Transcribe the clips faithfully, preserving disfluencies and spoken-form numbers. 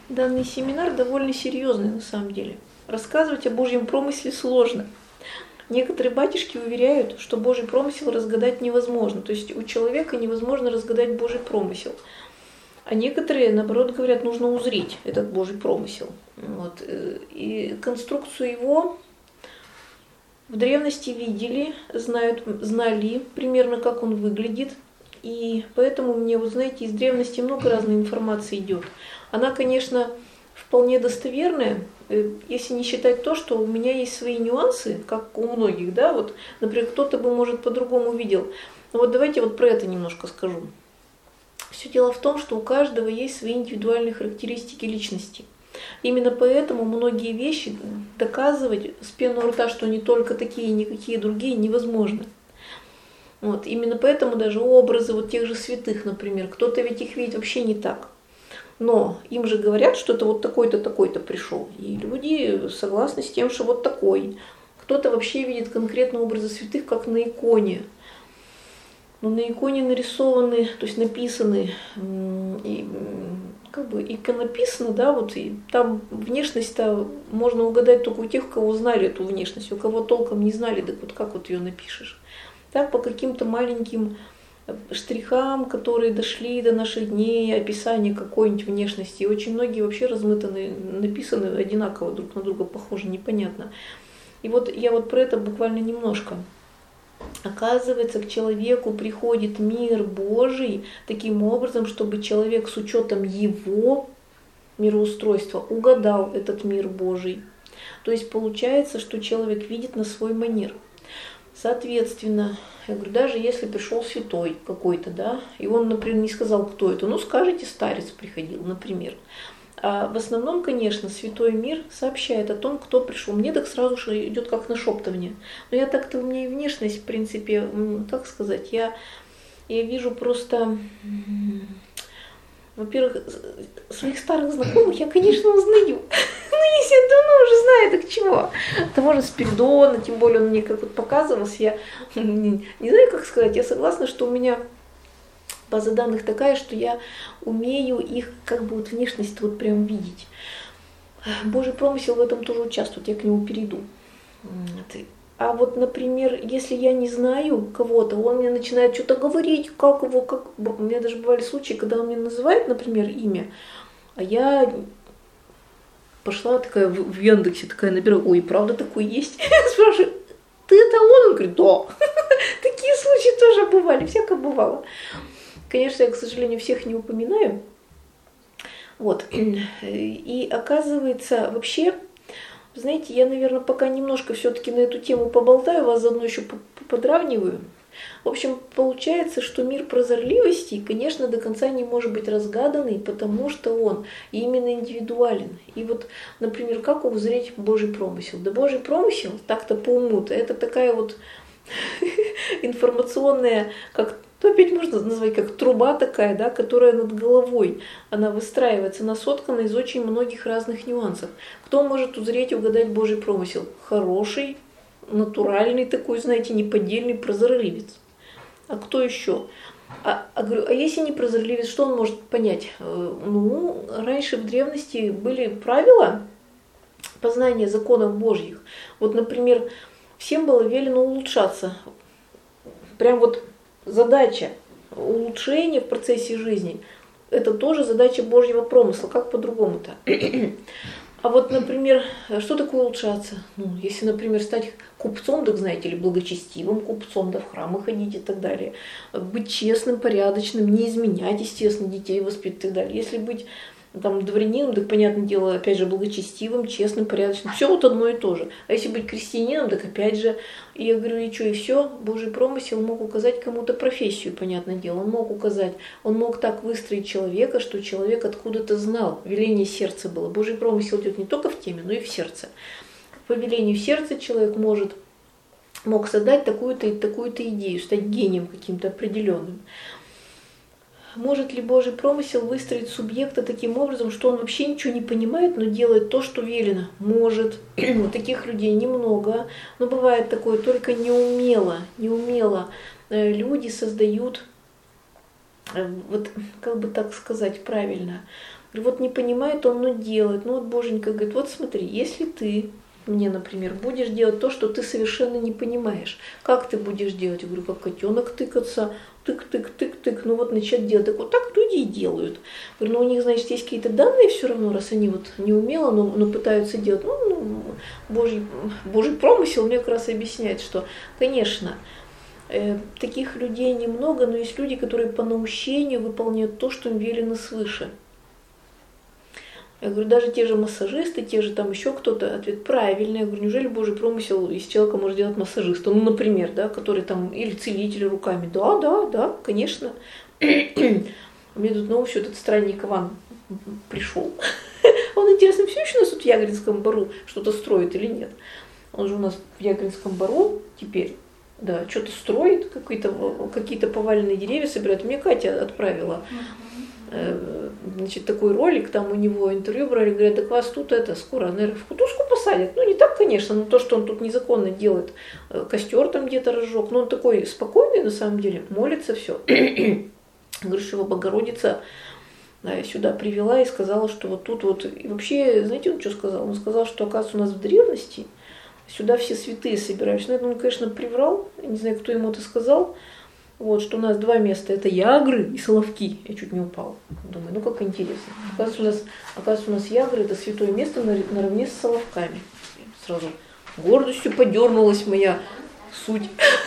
Данный семинар довольно серьезный на самом деле. Рассказывать о Божьем промысле сложно. Некоторые батюшки уверяют, что Божий промысел разгадать невозможно. То есть у человека невозможно разгадать Божий промысел. А некоторые, наоборот, говорят, нужно узреть этот Божий промысел. Вот. И конструкцию его в древности видели, знают, знали примерно, как он выглядит. И поэтому мне, вот знаете, из древности много разной информации идет. Она, конечно, вполне достоверная, если не считать то, что у меня есть свои нюансы, как у многих, да, вот, например, кто-то бы, может, по-другому видел. Но вот давайте вот про это немножко скажу. Все дело в том, что у каждого есть свои индивидуальные характеристики личности. Именно поэтому многие вещи доказывать с пеной у рта, что они только такие и никакие другие, невозможно. Вот. Именно поэтому даже образы вот тех же святых, например, кто-то ведь их видит вообще не так. Но им же говорят, что это вот такой-то, такой-то пришел. И люди согласны с тем, что вот такой. Кто-то вообще видит конкретно образы святых, как на иконе. Но на иконе нарисованы, то есть написаны, и, как бы иконописано, да, вот, и там внешность-то можно угадать только у тех, у кого знали эту внешность, у кого толком не знали, так вот как вот ее напишешь. Так по каким-то маленьким штрихам, которые дошли до наших дней, описание какой-нибудь внешности. И очень многие вообще размытаны, написаны одинаково, друг на друга похожи, непонятно. И вот я вот про это буквально немножко. Оказывается, к человеку приходит мир Божий таким образом, чтобы человек с учетом его мироустройства угадал этот мир Божий. То есть получается, что человек видит на свой манер. Соответственно, я говорю, даже если пришел святой какой-то, да, и он, например, не сказал, кто это, ну скажите, старец приходил, например. А в основном, конечно, святой мир сообщает о том, кто пришел. Мне так сразу же идет как нашептывание. Но я так-то, у меня и внешность, в принципе, как сказать, я, я вижу просто, во-первых, своих старых знакомых я, конечно, узнаю. Ну, если я давно уже знаю, так чего? Того же Спиридона, тем более он мне как вот показывался, я не, не знаю, как сказать, я согласна, что у меня база данных такая, что я умею их как бы вот внешность вот прям видеть. Божий промысел в этом тоже участвует, я к нему перейду. А вот, например, если я не знаю кого-то, он мне начинает что-то говорить, как его, как... У меня даже бывали случаи, когда он мне называет, например, имя, а я пошла такая в Яндексе, такая набираю, ой, правда такой есть? Спрашиваю, ты это он? Он говорит, да. Такие случаи тоже бывали, всякое бывало. Конечно, я, к сожалению, всех не упоминаю. Вот. И оказывается, вообще, знаете, я, наверное, пока немножко все-таки на эту тему поболтаю, вас заодно еще подравниваю. В общем, получается, что мир прозорливости, конечно, до конца не может быть разгаданный, потому что он именно индивидуален. И вот, например, как узреть Божий промысел? Да Божий промысел, так-то по уму-то, это такая вот информационная, как то опять можно назвать как труба такая, да, которая над головой, она выстраивается, она соткана из очень многих разных нюансов. Кто может узреть и угадать Божий промысел? Хороший, натуральный такой, знаете, неподдельный прозорливец. А кто еще? А, а, говорю, а если не прозорливец, что он может понять? Ну, раньше в древности были правила познания законов Божьих. Вот, например, всем было велено улучшаться. Прям вот задача улучшения в процессе жизни – это тоже задача Божьего промысла. Как по-другому-то? А вот, например, что такое улучшаться? Ну, если, например, стать купцом, так знаете, или благочестивым купцом, да, в храмы ходить и так далее. Быть честным, порядочным, не изменять, естественно, детей воспитывать и так далее. Если быть там дворянином, так, понятное дело, опять же, благочестивым, честным, порядочным. Все вот одно и то же. А если быть крестьянином, так опять же, и я говорю, и что, и все, Божий промысел мог указать кому-то профессию, понятное дело. Он мог указать, он мог так выстроить человека, что человек откуда-то знал. Веление сердца было. Божий промысел идет не только в теме, но и в сердце. По велению сердца человек может, мог создать такую-то и такую-то идею, стать гением каким-то определенным. Может ли Божий промысел выстроить субъекта таким образом, что он вообще ничего не понимает, но делает то, что велено? Может. Таких людей немного, но бывает такое, только неумело, неумело люди создают, вот как бы так сказать правильно, Говорю, вот не понимает он, но делает. Ну вот Боженька говорит, вот смотри, если ты мне, например, будешь делать то, что ты совершенно не понимаешь, как ты будешь делать? Я говорю, как котенок тыкаться, тык-тык-тык-тык, ну вот начать делать. Так вот так люди и делают. Говорю, ну у них, значит, есть какие-то данные все равно, раз они вот не умело, но, но пытаются делать. Ну, ну Божий, Божий промысел мне как раз объясняет, что, конечно, э, таких людей немного, но есть люди, которые по наущению выполняют то, что им велено свыше. Я говорю, даже те же массажисты, те же там еще кто-то, ответ правильный. Я говорю, неужели Божий промысел из человека может делать массажиста? Ну, например, да, который там, или целитель руками. Да, да, да, конечно. Мне тут, ну, все, этот странник Иван пришел. Он, интересно, все еще у нас тут в Ягринском бару что-то строит или нет? Он же у нас в Ягринском бару теперь, да, что-то строит, какие-то какие-то поваленные деревья собирает. Мне Катя отправила. Значит, такой ролик, там у него интервью брали, говорят, так вас тут это скоро, наверное, в кутузку посадят. Ну, не так, конечно, но то, что он тут незаконно делает, костер там где-то разжег, но он такой спокойный, на самом деле, молится, все. Говорю, что его Богородица да, сюда привела и сказала, что вот тут вот, и вообще, знаете, он что сказал? Он сказал, что, оказывается, у нас в древности сюда все святые собирались. Ну, это он, конечно, приврал, я не знаю, кто ему это сказал. Вот, что у нас два места, это Ягры и Соловки. Я чуть не упала. Думаю, ну как интересно. Оказывается, у нас, оказывается, у нас Ягры это святое место наравне с Соловками. Сразу гордостью подернулась моя суть.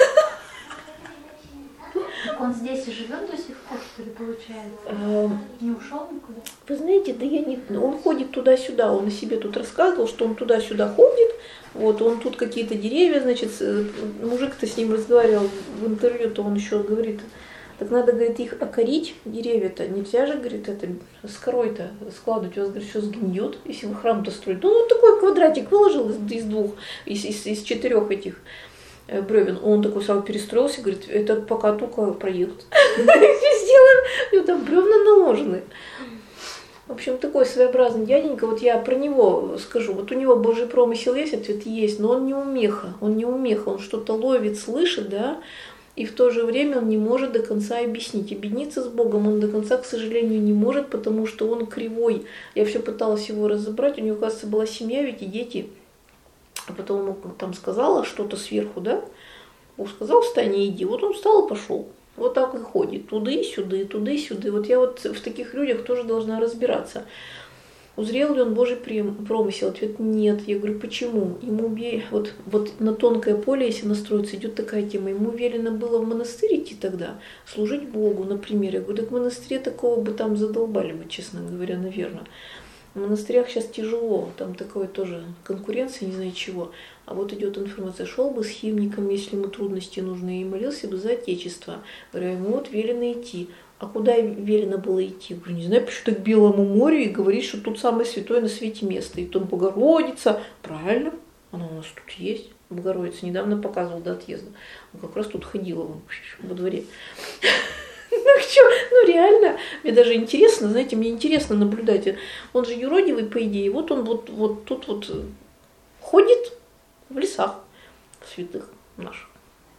Он здесь и живет до сих пор, что ли, получается? Не ушел никуда? Вы знаете, да я не... Он ходит туда-сюда, он о себе тут рассказывал, что он туда-сюда ходит, вот, он тут какие-то деревья, значит, мужик-то с ним разговаривал в интервью-то, он еще говорит, так надо, говорит, их окорить, деревья-то, нельзя же, говорит, это с корой-то складывать, у вас, говорит, все сгниет, если вы храм-то строите. Ну, он такой квадратик выложил из, из двух, из, из, из четырех этих бревен. Он такой сразу перестроился, говорит, это пока только проедут. Сделаем, и вот там бревна наложены. В общем, такой своеобразный дяденька, вот я про него скажу, вот у него Божий промысел есть, ответ есть, но он не умеха, он не умеха, он что-то ловит, слышит, да, и в то же время он не может до конца объяснить. Объединиться с Богом он до конца, к сожалению, не может, потому что он кривой. Я все пыталась его разобрать, у него, кажется, была семья, ведь и дети. А потом ему там сказала что-то сверху, да, Бог сказал, встань и иди. Вот он встал и пошел. Вот так и ходит, туды-сюды, туды-сюды. Вот я вот в таких людях тоже должна разбираться. Узрел ли он Божий промысел? Ответ нет. Я говорю, почему? Ему вот, вот на тонкое поле, если настроиться, идет такая тема. Ему велено было в монастырь идти тогда, служить Богу, например. Я говорю, так в монастыре такого бы там задолбали бы, честно говоря, наверное. В монастырях сейчас тяжело, там такое тоже конкуренция, не знаю чего. А вот идет информация, шел бы с химником, если ему трудности нужны, и молился бы за Отечество. Говорю, ему вот велено идти. А куда велено было идти? Говорю, не знаю, почему-то к Белому морю и говорит, что тут самое святое на свете место. И там Богородица. Правильно, она у нас тут есть. Богородица недавно показывала до отъезда. Она как раз тут ходила во дворе. Ну что, ну реально, мне даже интересно, знаете, мне интересно наблюдать. Он же юродивый, по идее, вот он вот, вот тут вот ходит в лесах святых наших.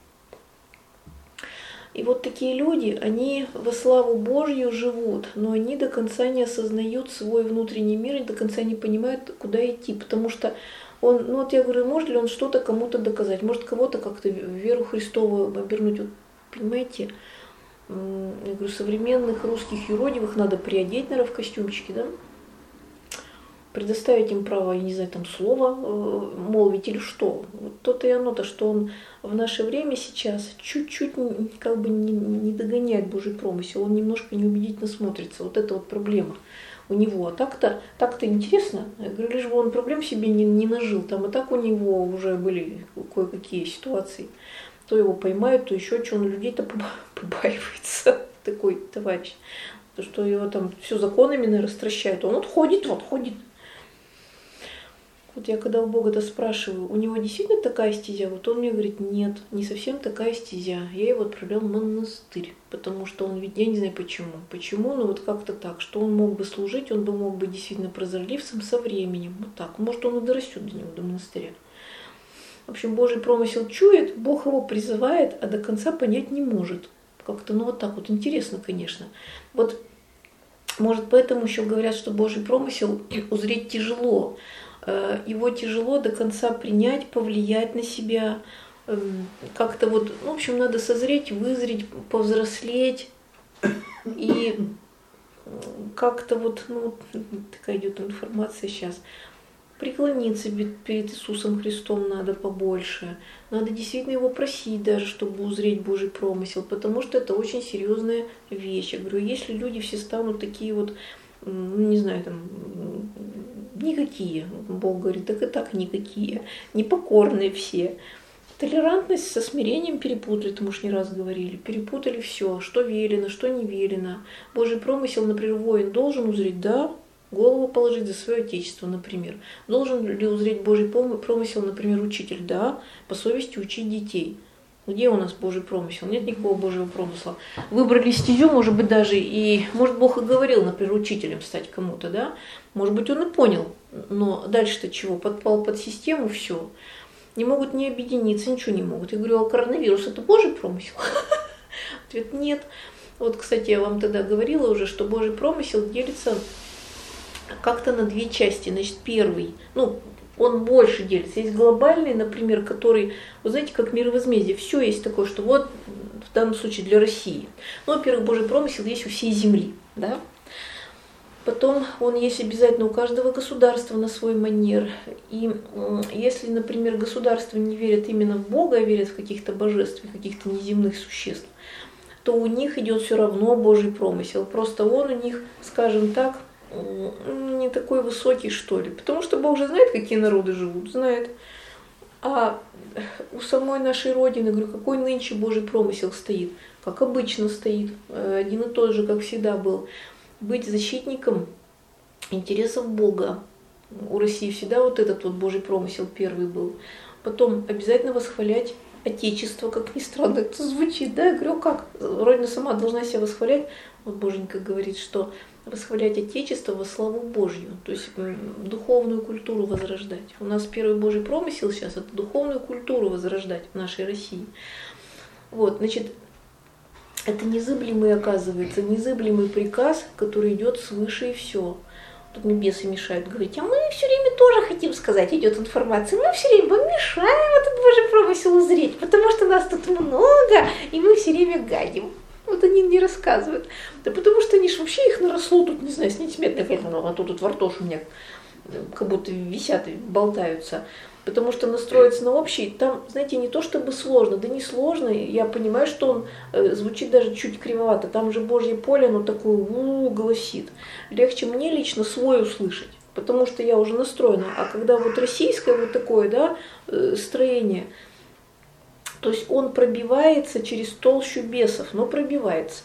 И вот такие люди, они во славу Божью живут, но они до конца не осознают свой внутренний мир и до конца не понимают, куда идти, потому что он, ну вот я говорю, может ли он что-то кому-то доказать, может кого-то как-то в веру Христову обернуть, вот, понимаете? Я говорю, современных русских юродивых надо приодеть, наверное, в костюмчики, да? Предоставить им право, я не знаю, там слово молвить или что. Вот то-то и оно-то, что он в наше время сейчас чуть-чуть как бы не, не догоняет Божий промысел, он немножко неубедительно смотрится. Вот это вот проблема у него. А так-то, так-то интересно. Я говорю, лишь бы он проблем себе не, не нажил. Там и так у него уже были кое-какие ситуации. То его поймают, то еще что, он людей-то побаивается, такой товарищ. То, что его там все законами, наверное, стращают. Он вот ходит, вот ходит. Вот я когда у Бога-то спрашиваю, у него действительно такая стезя? Вот он мне говорит, нет, не совсем такая стезя. Я его отправлял в монастырь, потому что он ведь, я не знаю почему. Почему, ну вот как-то так, что он мог бы служить, он бы мог быть действительно прозорливцем со временем. Вот так. Может, он и дорастет до него, до монастыря. В общем, Божий промысел чует, Бог его призывает, а до конца понять не может. Как-то, ну вот так вот интересно, конечно. Вот Может, поэтому еще говорят, что Божий промысел узреть тяжело. Его тяжело до конца принять, повлиять на себя. Как-то вот, в общем, надо созреть, вызреть, повзрослеть. И как-то вот, ну, такая идет информация сейчас. Преклониться перед Иисусом Христом надо побольше. Надо действительно его просить даже, чтобы узреть Божий промысел, потому что это очень серьезная вещь. Я говорю, если люди все станут такие вот, ну, не знаю, там, никакие, Бог говорит, так и так никакие, непокорные все. Толерантность со смирением перепутали, мы уж не раз говорили, перепутали все, что велено, что не велено. Божий промысел, например, воин должен узреть, да, голову положить за свое отечество, например. Должен ли узреть Божий промысел, например, учитель? Да, по совести учить детей. Где у нас Божий промысел? Нет никакого Божьего промысла. Выбрали стезю, может быть, даже, и, может, Бог и говорил, например, учителем стать кому-то, да? Может быть, он и понял, но дальше-то чего? Подпал под систему, все. Не могут не объединиться, ничего не могут. Я говорю, а коронавирус – это Божий промысел? Ответ – нет. Вот, кстати, я вам тогда говорила уже, что Божий промысел делится как-то на две части. Значит, первый, ну, он больше делится. Есть глобальный, например, который, вы знаете, как мировозмездие. Все есть такое, что вот в данном случае для России. Ну, во-первых, Божий промысел есть у всей земли, да. Потом он есть обязательно у каждого государства на свой манер. И если, например, государство не верит именно в Бога, а верит в каких-то божеств, каких-то неземных существ, то у них идет все равно Божий промысел. Просто он у них, скажем так, не такой высокий, что ли. Потому что Бог же знает, какие народы живут, знает. А у самой нашей Родины, говорю, какой нынче Божий промысел стоит? Как обычно стоит, один и тот же, как всегда был. Быть защитником интересов Бога. У России всегда вот этот вот Божий промысел первый был. Потом обязательно восхвалять Отечество, как ни странно это звучит, да? Я говорю, как? Родина сама должна себя восхвалять. Вот Боженька говорит, что восхвалять Отечество во славу Божью, то есть духовную культуру возрождать. У нас первый Божий промысел сейчас – это духовную культуру возрождать в нашей России. Вот, значит, это незыблемый, оказывается, незыблемый приказ, который идет свыше и все. Тут мне бесы мешают говорить, а мы все время тоже хотим сказать, идет информация, мы все время мешаем этот Божий промысел узреть, потому что нас тут много, и мы все время гадим. Вот они не рассказывают. Да потому что они ж вообще их наросло тут, не знаю, с несметной, а тут, тут во рту у меня как будто висят и болтаются. Потому что настроиться на общий, там, знаете, не то чтобы сложно, да не сложно, я понимаю, что он э, звучит даже чуть кривовато, там же Божье поле, оно такое у-у-у, голосит. Легче мне лично свой услышать, потому что я уже настроена. А когда вот российское вот такое, да, э, строение, то есть он пробивается через толщу бесов, но пробивается.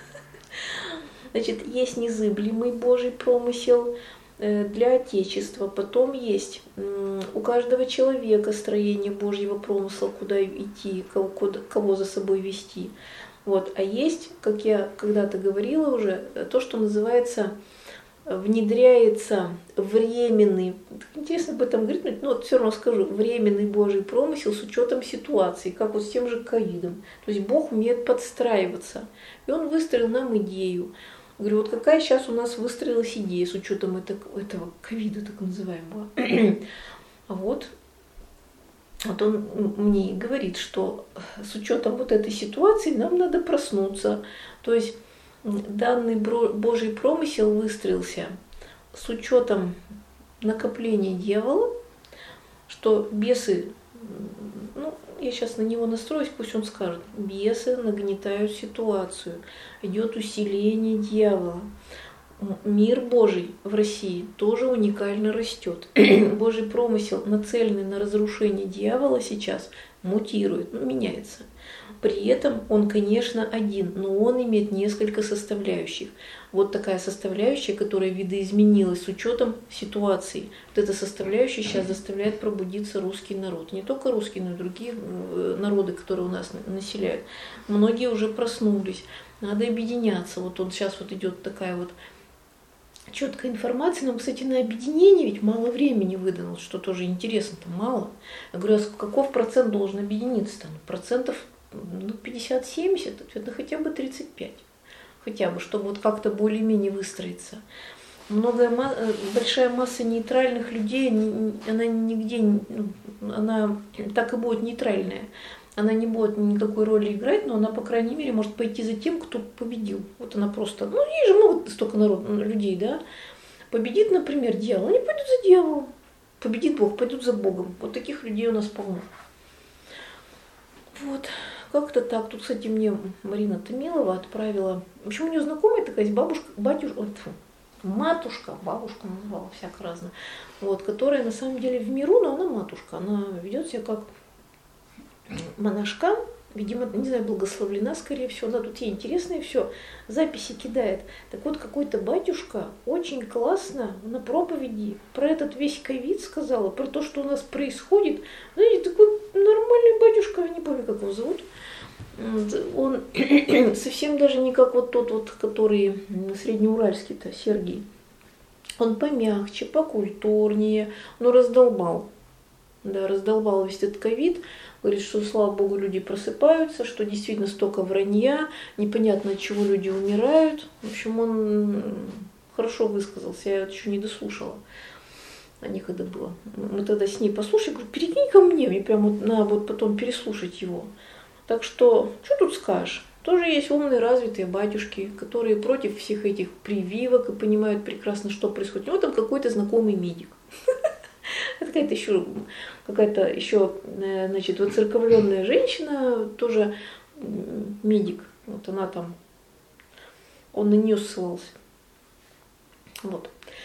Значит, есть незыблемый Божий промысел для Отечества. Потом есть у каждого человека строение Божьего промысла, куда идти, кого, кого за собой вести. Вот. А есть, как я когда-то говорила уже, то, что называется внедряется временный, интересно об этом говорить, но вот все равно скажу, временный Божий промысел с учетом ситуации, как вот с тем же ковидом. То есть Бог умеет подстраиваться. И Он выстроил нам идею. Говорю, вот какая сейчас у нас выстроилась идея с учетом этого, этого ковида, так называемого. А вот, вот он мне говорит, что с учетом вот этой ситуации нам надо проснуться. То есть данный Божий промысел выстроился с учетом накопления дьявола, что бесы, ну, я сейчас на него настроюсь, пусть он скажет, бесы нагнетают ситуацию, идет усиление дьявола. Мир Божий в России тоже уникально растет. Божий промысел, нацеленный на разрушение дьявола, сейчас мутирует, ну, меняется. При этом он, конечно, один, но он имеет несколько составляющих. Вот такая составляющая, которая видоизменилась с учетом ситуации. Вот эта составляющая сейчас заставляет пробудиться русский народ. Не только русский, но и другие народы, которые у нас населяют. Многие уже проснулись. Надо объединяться. Вот он сейчас вот идет такая вот четкая информация. Нам, кстати, на объединение ведь мало времени выдано, что тоже интересно-то мало. Я говорю, а каков процент должен объединиться? Там, процентов ну, пятьдесят-семьдесят, ответ, ну хотя бы тридцать пять. хотя бы, чтобы вот как-то более-менее выстроиться. Многое, большая масса нейтральных людей, она нигде, она так и будет нейтральная. Она не будет никакой роли играть, но она, по крайней мере, может пойти за тем, кто победил. Вот она просто, ну, есть же много столько народ, людей, да. Победит, например, дьявол, они пойдут за дьяволом. Победит Бог, пойдут за Богом. Вот таких людей у нас полно. Вот, как-то так. Тут, кстати, мне Марина Томилова отправила. В общем, у нее знакомая такая есть бабушка, батюшка, вот, матушка, бабушка называла всяко разное, вот, которая на самом деле в миру, но она матушка. Она ведет себя как монашка, видимо, не знаю, благословлена, скорее всего, да, тут ей интересно и все, записи кидает. Так вот, какой-то батюшка очень классно на проповеди про этот весь ковид сказала, про то, что у нас происходит. Знаете, такой нормальный батюшка, не помню, как его зовут. Он совсем даже не как вот тот вот, который среднеуральский-то, Сергий. Он помягче, покультурнее, но раздолбал. Да, раздолбал весь этот ковид. Говорит, что, слава богу, люди просыпаются, что действительно столько вранья, непонятно, от чего люди умирают. В общем, он хорошо высказался, я это еще не дослушала. А некогда было. Мы тогда с ней послушали, говорю, перекинь ко мне, мне прям вот надо вот потом переслушать его. Так что, что тут скажешь? Тоже есть умные, развитые батюшки, которые против всех этих прививок и понимают прекрасно, что происходит. У него там какой-то знакомый медик. Какая-то еще, какая-то еще, значит, воцерковленная женщина, тоже медик. Вот она там, он на нее ссылался. Вот.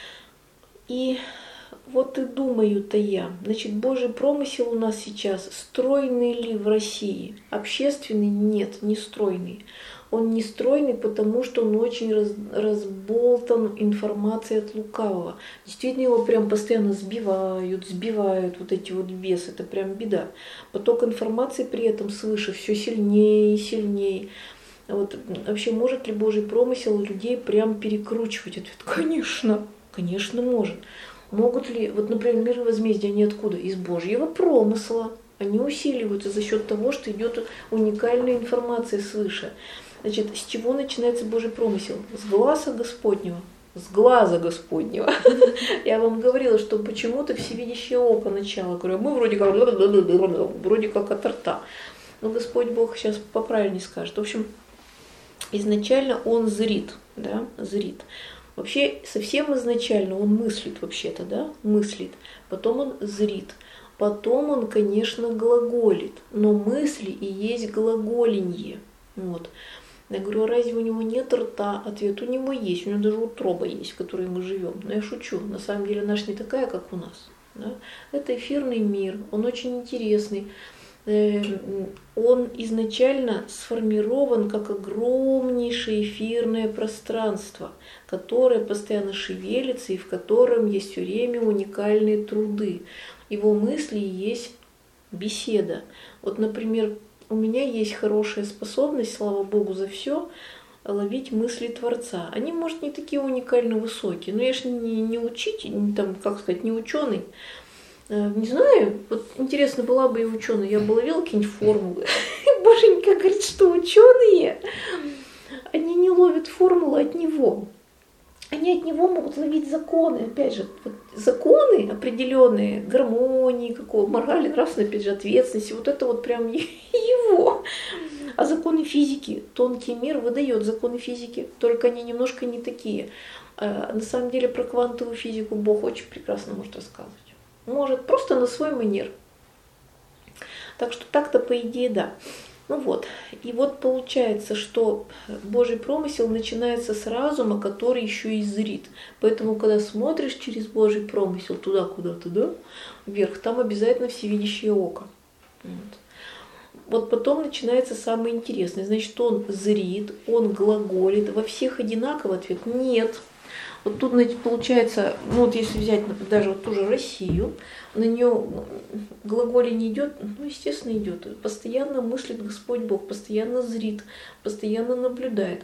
И вот и думаю-то я, значит, Божий промысел у нас сейчас стройный ли в России? Общественный? Нет, не стройный. Он не стройный, потому что он очень раз, разболтан информацией от лукавого. Действительно, его прям постоянно сбивают, сбивают вот эти вот бесы. Это прям беда. Поток информации при этом свыше все сильнее и сильнее. Вот, вообще, может ли Божий промысел людей прям перекручивать? Ответ, конечно, конечно может. Могут ли, вот, например, мир возмездия, они откуда? Из Божьего промысла. Они усиливаются за счет того, что идет уникальная информация свыше. Значит, с чего начинается Божий промысел? С глаза Господнего. С глаза Господнего. Я вам говорила, что почему-то всевидящее око начало. Говорю, мы вроде как, вроде как от рта. Но Господь Бог сейчас поправильнее скажет. В общем, изначально Он зрит, да, зрит. Вообще, совсем изначально Он мыслит вообще-то, да, мыслит. Потом Он зрит. Потом Он, конечно, глаголит. Но мысли и есть глаголенье. Вот. Я говорю, а разве у него нет рта? Ответ, у него есть, у него даже утроба есть, в которой мы живем. Но я шучу, на самом деле наша не такая, как у нас. Да? Это эфирный мир, он очень интересный. Он изначально сформирован как огромнейшее эфирное пространство, которое постоянно шевелится и в котором есть все время уникальные труды. Его мысли есть беседа. Вот, например, у меня есть хорошая способность, слава Богу за все, ловить мысли Творца. Они, может, не такие уникально высокие, но я же не, не учитель, не, там, как сказать, не ученый. Не знаю, вот интересно, была бы я ученый, я бы ловила какие-нибудь формулы. Боженька говорит, что ученые, они не ловят формулы от него. Они от него могут ловить законы, опять же, вот законы определенные, гармонии, какого, морали, нравственной, опять же, ответственности, вот это вот прям его. А законы физики, тонкий мир выдает законы физики, только они немножко не такие. А на самом деле про квантовую физику Бог очень прекрасно может рассказывать. Может, просто на свой манер. Так что так-то по идее да. Ну вот, и вот получается, что Божий промысел начинается с разума, который еще и зрит. Поэтому, когда смотришь через Божий промысел туда, куда-то, да, вверх, там обязательно всевидящее око. Вот. Вот потом начинается самое интересное. Значит, он зрит, он глаголит. Во всех одинаково? Ответ нет. Вот тут, значит, получается, ну вот если взять даже вот ту же Россию, на нее глаголе не идет, ну, естественно, идет. Постоянно мыслит Господь Бог, постоянно зрит, постоянно наблюдает.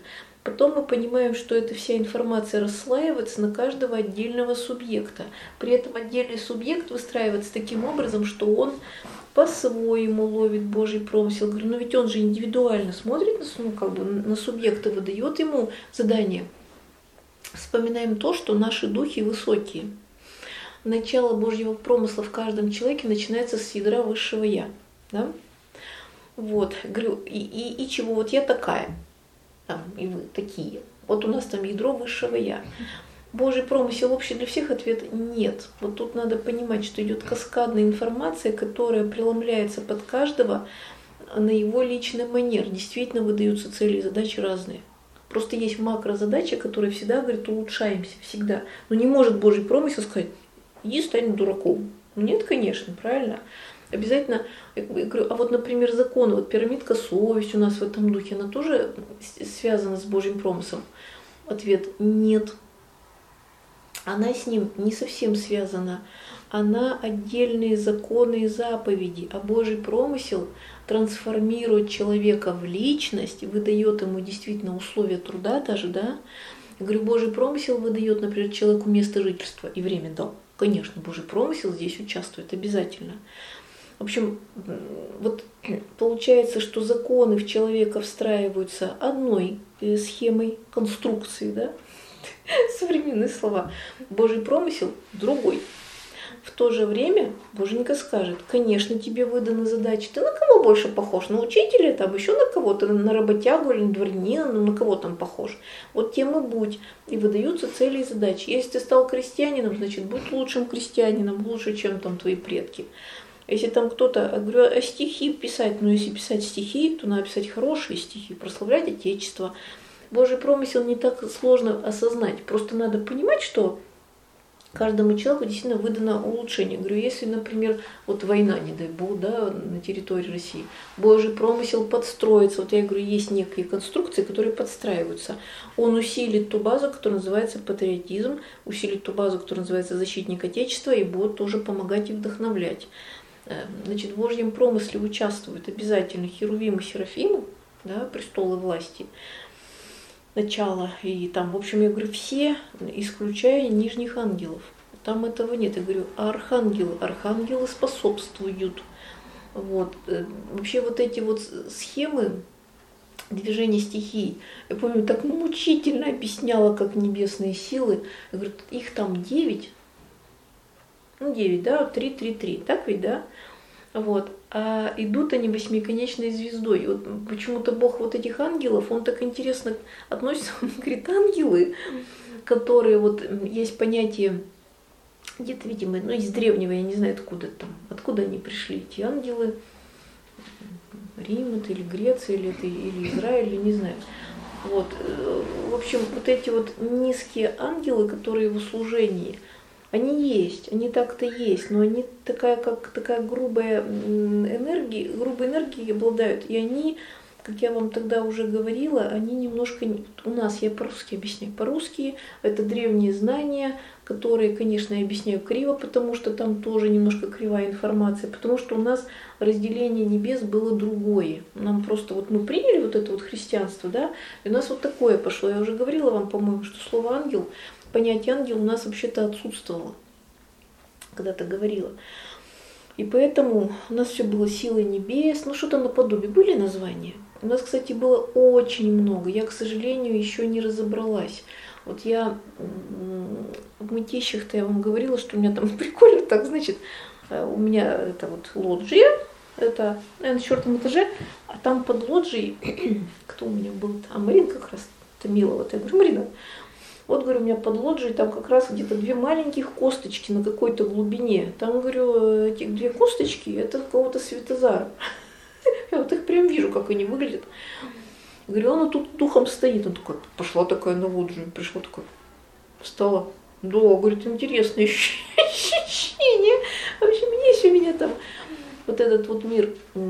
Потом мы понимаем, что эта вся информация расслаивается на каждого отдельного субъекта. При этом отдельный субъект выстраивается таким образом, что он по-своему ловит Божий промысел. Говорю, но ведь он же индивидуально смотрит на, ну, как бы на субъекта, выдает ему задание. Вспоминаем то, что наши духи высокие. Начало Божьего промысла в каждом человеке начинается с ядра высшего Я. Да? Вот, говорю, и, и, и чего? Вот я такая, там, и вы такие. Вот у нас там ядро высшего Я. Божий промысел общий для всех? Ответ нет. Вот тут надо понимать, что идет каскадная информация, которая преломляется под каждого на его личный манер. Действительно выдаются цели и задачи разные. Просто есть макрозадача, которая всегда говорит, улучшаемся, всегда. Но не может Божий промысел сказать, иди стань дураком. Нет, конечно, правильно. Обязательно, я говорю, а вот, например, закон, вот пирамидка совесть у нас в этом духе, она тоже связана с Божьим промыслом? Ответ нет. Она с ним не совсем связана. Она отдельные законы и заповеди, а Божий промысел трансформирует человека в личность, выдает ему действительно условия труда даже, да. Я говорю, Божий промысел выдает, например, человеку место жительства и время дал. Конечно, Божий промысел здесь участвует обязательно. В общем, вот получается, что законы в человека встраиваются одной схемой конструкции, да? Современные слова. Божий промысел другой. В то же время Боженька скажет, конечно, тебе выданы задачи. Ты на кого больше похож? На учителя, там еще на кого-то, на работягу или на дворянина, ну на кого там похож? Вот тем и будь. И выдаются цели и задачи. Если ты стал крестьянином, значит, будь лучшим крестьянином, лучше, чем там твои предки. Если там кто-то, я говорю, а стихи писать, ну если писать стихи, то надо писать хорошие стихи, прославлять Отечество. Божий промысел не так сложно осознать. Просто надо понимать, что каждому человеку действительно выдано улучшение. Говорю, если, например, вот война, не дай бог, да, на территории России, Божий промысел подстроится. Вот я говорю, есть некие конструкции, которые подстраиваются. Он усилит ту базу, которая называется патриотизм, усилит ту базу, которая называется защитник Отечества, и будет тоже помогать и вдохновлять. Значит, в Божьем промысле участвуют обязательно Херувим и Серафим, да, престолы власти, начало. И там, в общем, я говорю, все, исключая нижних ангелов. Там этого нет. Я говорю, а архангелы? Архангелы способствуют. Вот. Вообще вот эти вот схемы движения стихий, я помню, так мучительно объясняла, как небесные силы. Я говорю, их там девять. Ну, девять, да, три, три, три. Так ведь, да? Вот. А идут они восьмиконечной звездой. И вот почему-то Бог вот этих ангелов, он так интересно относится, он говорит, ангелы, которые вот есть понятие, где-то, видимо, ну, из древнего, я не знаю, откуда там, откуда они пришли, эти ангелы, Рим это или Греция, или это или Израиль, я не знаю. Вот. В общем, вот эти вот низкие ангелы, которые в служении, они есть, они так-то есть, но они такая, как такая грубая энергия, грубой энергией обладают, и они, как я вам тогда уже говорила, они немножко, у нас, я по-русски объясняю, по-русски это древние знания, которые, конечно, я объясняю криво, потому что там тоже немножко кривая информация, потому что у нас разделение небес было другое. Нам просто вот мы приняли вот это вот христианство, да, и у нас вот такое пошло. Я уже говорила вам, по-моему, что слово ангел, понятие ангел у нас вообще-то отсутствовало, когда-то говорила. И поэтому у нас все было силой небес, ну что-то наподобие. Были названия? У нас, кстати, было очень много. Я, к сожалению, еще не разобралась. Вот я в Мытищах-то я вам говорила, что у меня там прикольно так, значит, у меня это вот лоджия, это, наверное, на четвертом этаже, а там под лоджией, кто у меня был? А Марина как раз, это Мила, вот я говорю, Марина, вот, говорю, у меня под лоджией там как раз где-то две маленьких косточки на какой-то глубине. Там, говорю, эти две косточки, это какого-то Светозара. Я вот их прям вижу, как они выглядят. Говорю, он тут духом стоит. Он такой, пошла такая на лоджию, пришла такая, встала. Да, говорит, интересное ощущение. В общем, есть у меня там вот этот вот мир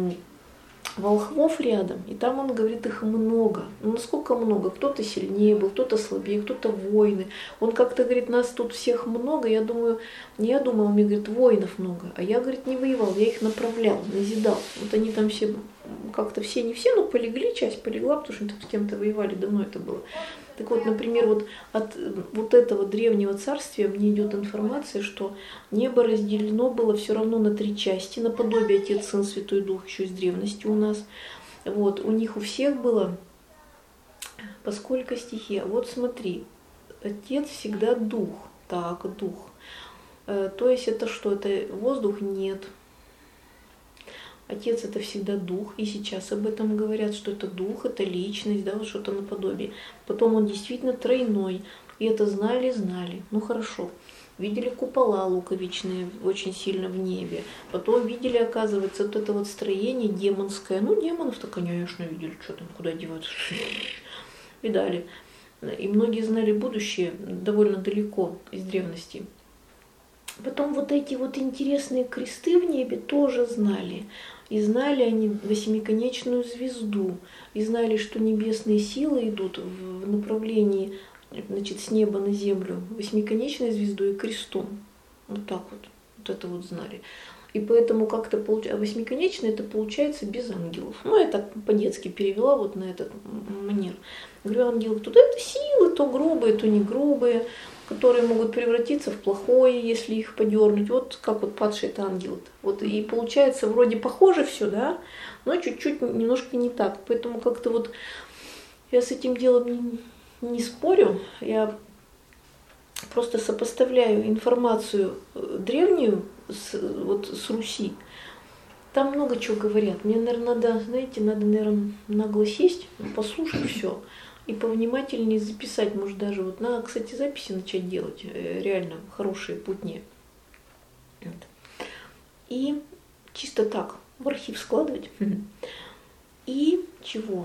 волхвов рядом, и там он говорит, их много. Ну, насколько много? Кто-то сильнее был, кто-то слабее, кто-то воины. Он как-то говорит, нас тут всех много. Я думаю, не я думала, он мне говорит, воинов много. А я, говорит, не воевал, я их направлял, назидал. Вот они там все как-то все, не все, но полегли, часть полегла, потому что они там с кем-то воевали, давно это было. Так вот, например, вот от вот этого древнего царствия мне идет информация, что небо разделено было все равно на три части, наподобие Отец, Сын, Святой Дух, еще из древности у нас. Вот, у них у всех было по сколько стихия. Вот смотри, Отец всегда Дух, так, Дух. То есть это что? Это воздух? Нет. Отец это всегда дух, и сейчас об этом говорят, что это дух, это личность, да, вот что-то наподобие. Потом он действительно тройной, и это знали, знали. Ну хорошо. Видели купола луковичные очень сильно в небе. Потом видели, оказывается, вот это вот строение демонское. Ну, демонов-то, конечно, видели, что там, куда деваться. Видали. И многие знали будущее довольно далеко из древности. Потом вот эти вот интересные кресты в небе тоже знали. И знали они восьмиконечную звезду. И знали, что небесные силы идут в направлении, значит, с неба на землю восьмиконечной звездой и крестом. Вот так вот. Вот это вот знали. И поэтому как-то получается, а восьмиконечное это получается без ангелов. Ну, я так по-детски перевела вот на этот манер. Говорю, ангелы туда это силы, то грубые, то не грубые, которые могут превратиться в плохое, если их подернуть. Вот как вот падшие это ангелы. Вот и получается вроде похоже все, да, но чуть-чуть немножко не так. Поэтому как-то вот я с этим делом не, не спорю. Я просто сопоставляю информацию древнюю с, вот, с Руси. Там много чего говорят. Мне, наверное, надо, знаете, надо, наверное, нагло сесть, послушать все. И повнимательнее записать, может даже вот на, кстати, записи начать делать, реально хорошие, путнее. Вот. И чисто так в архив складывать. И чего?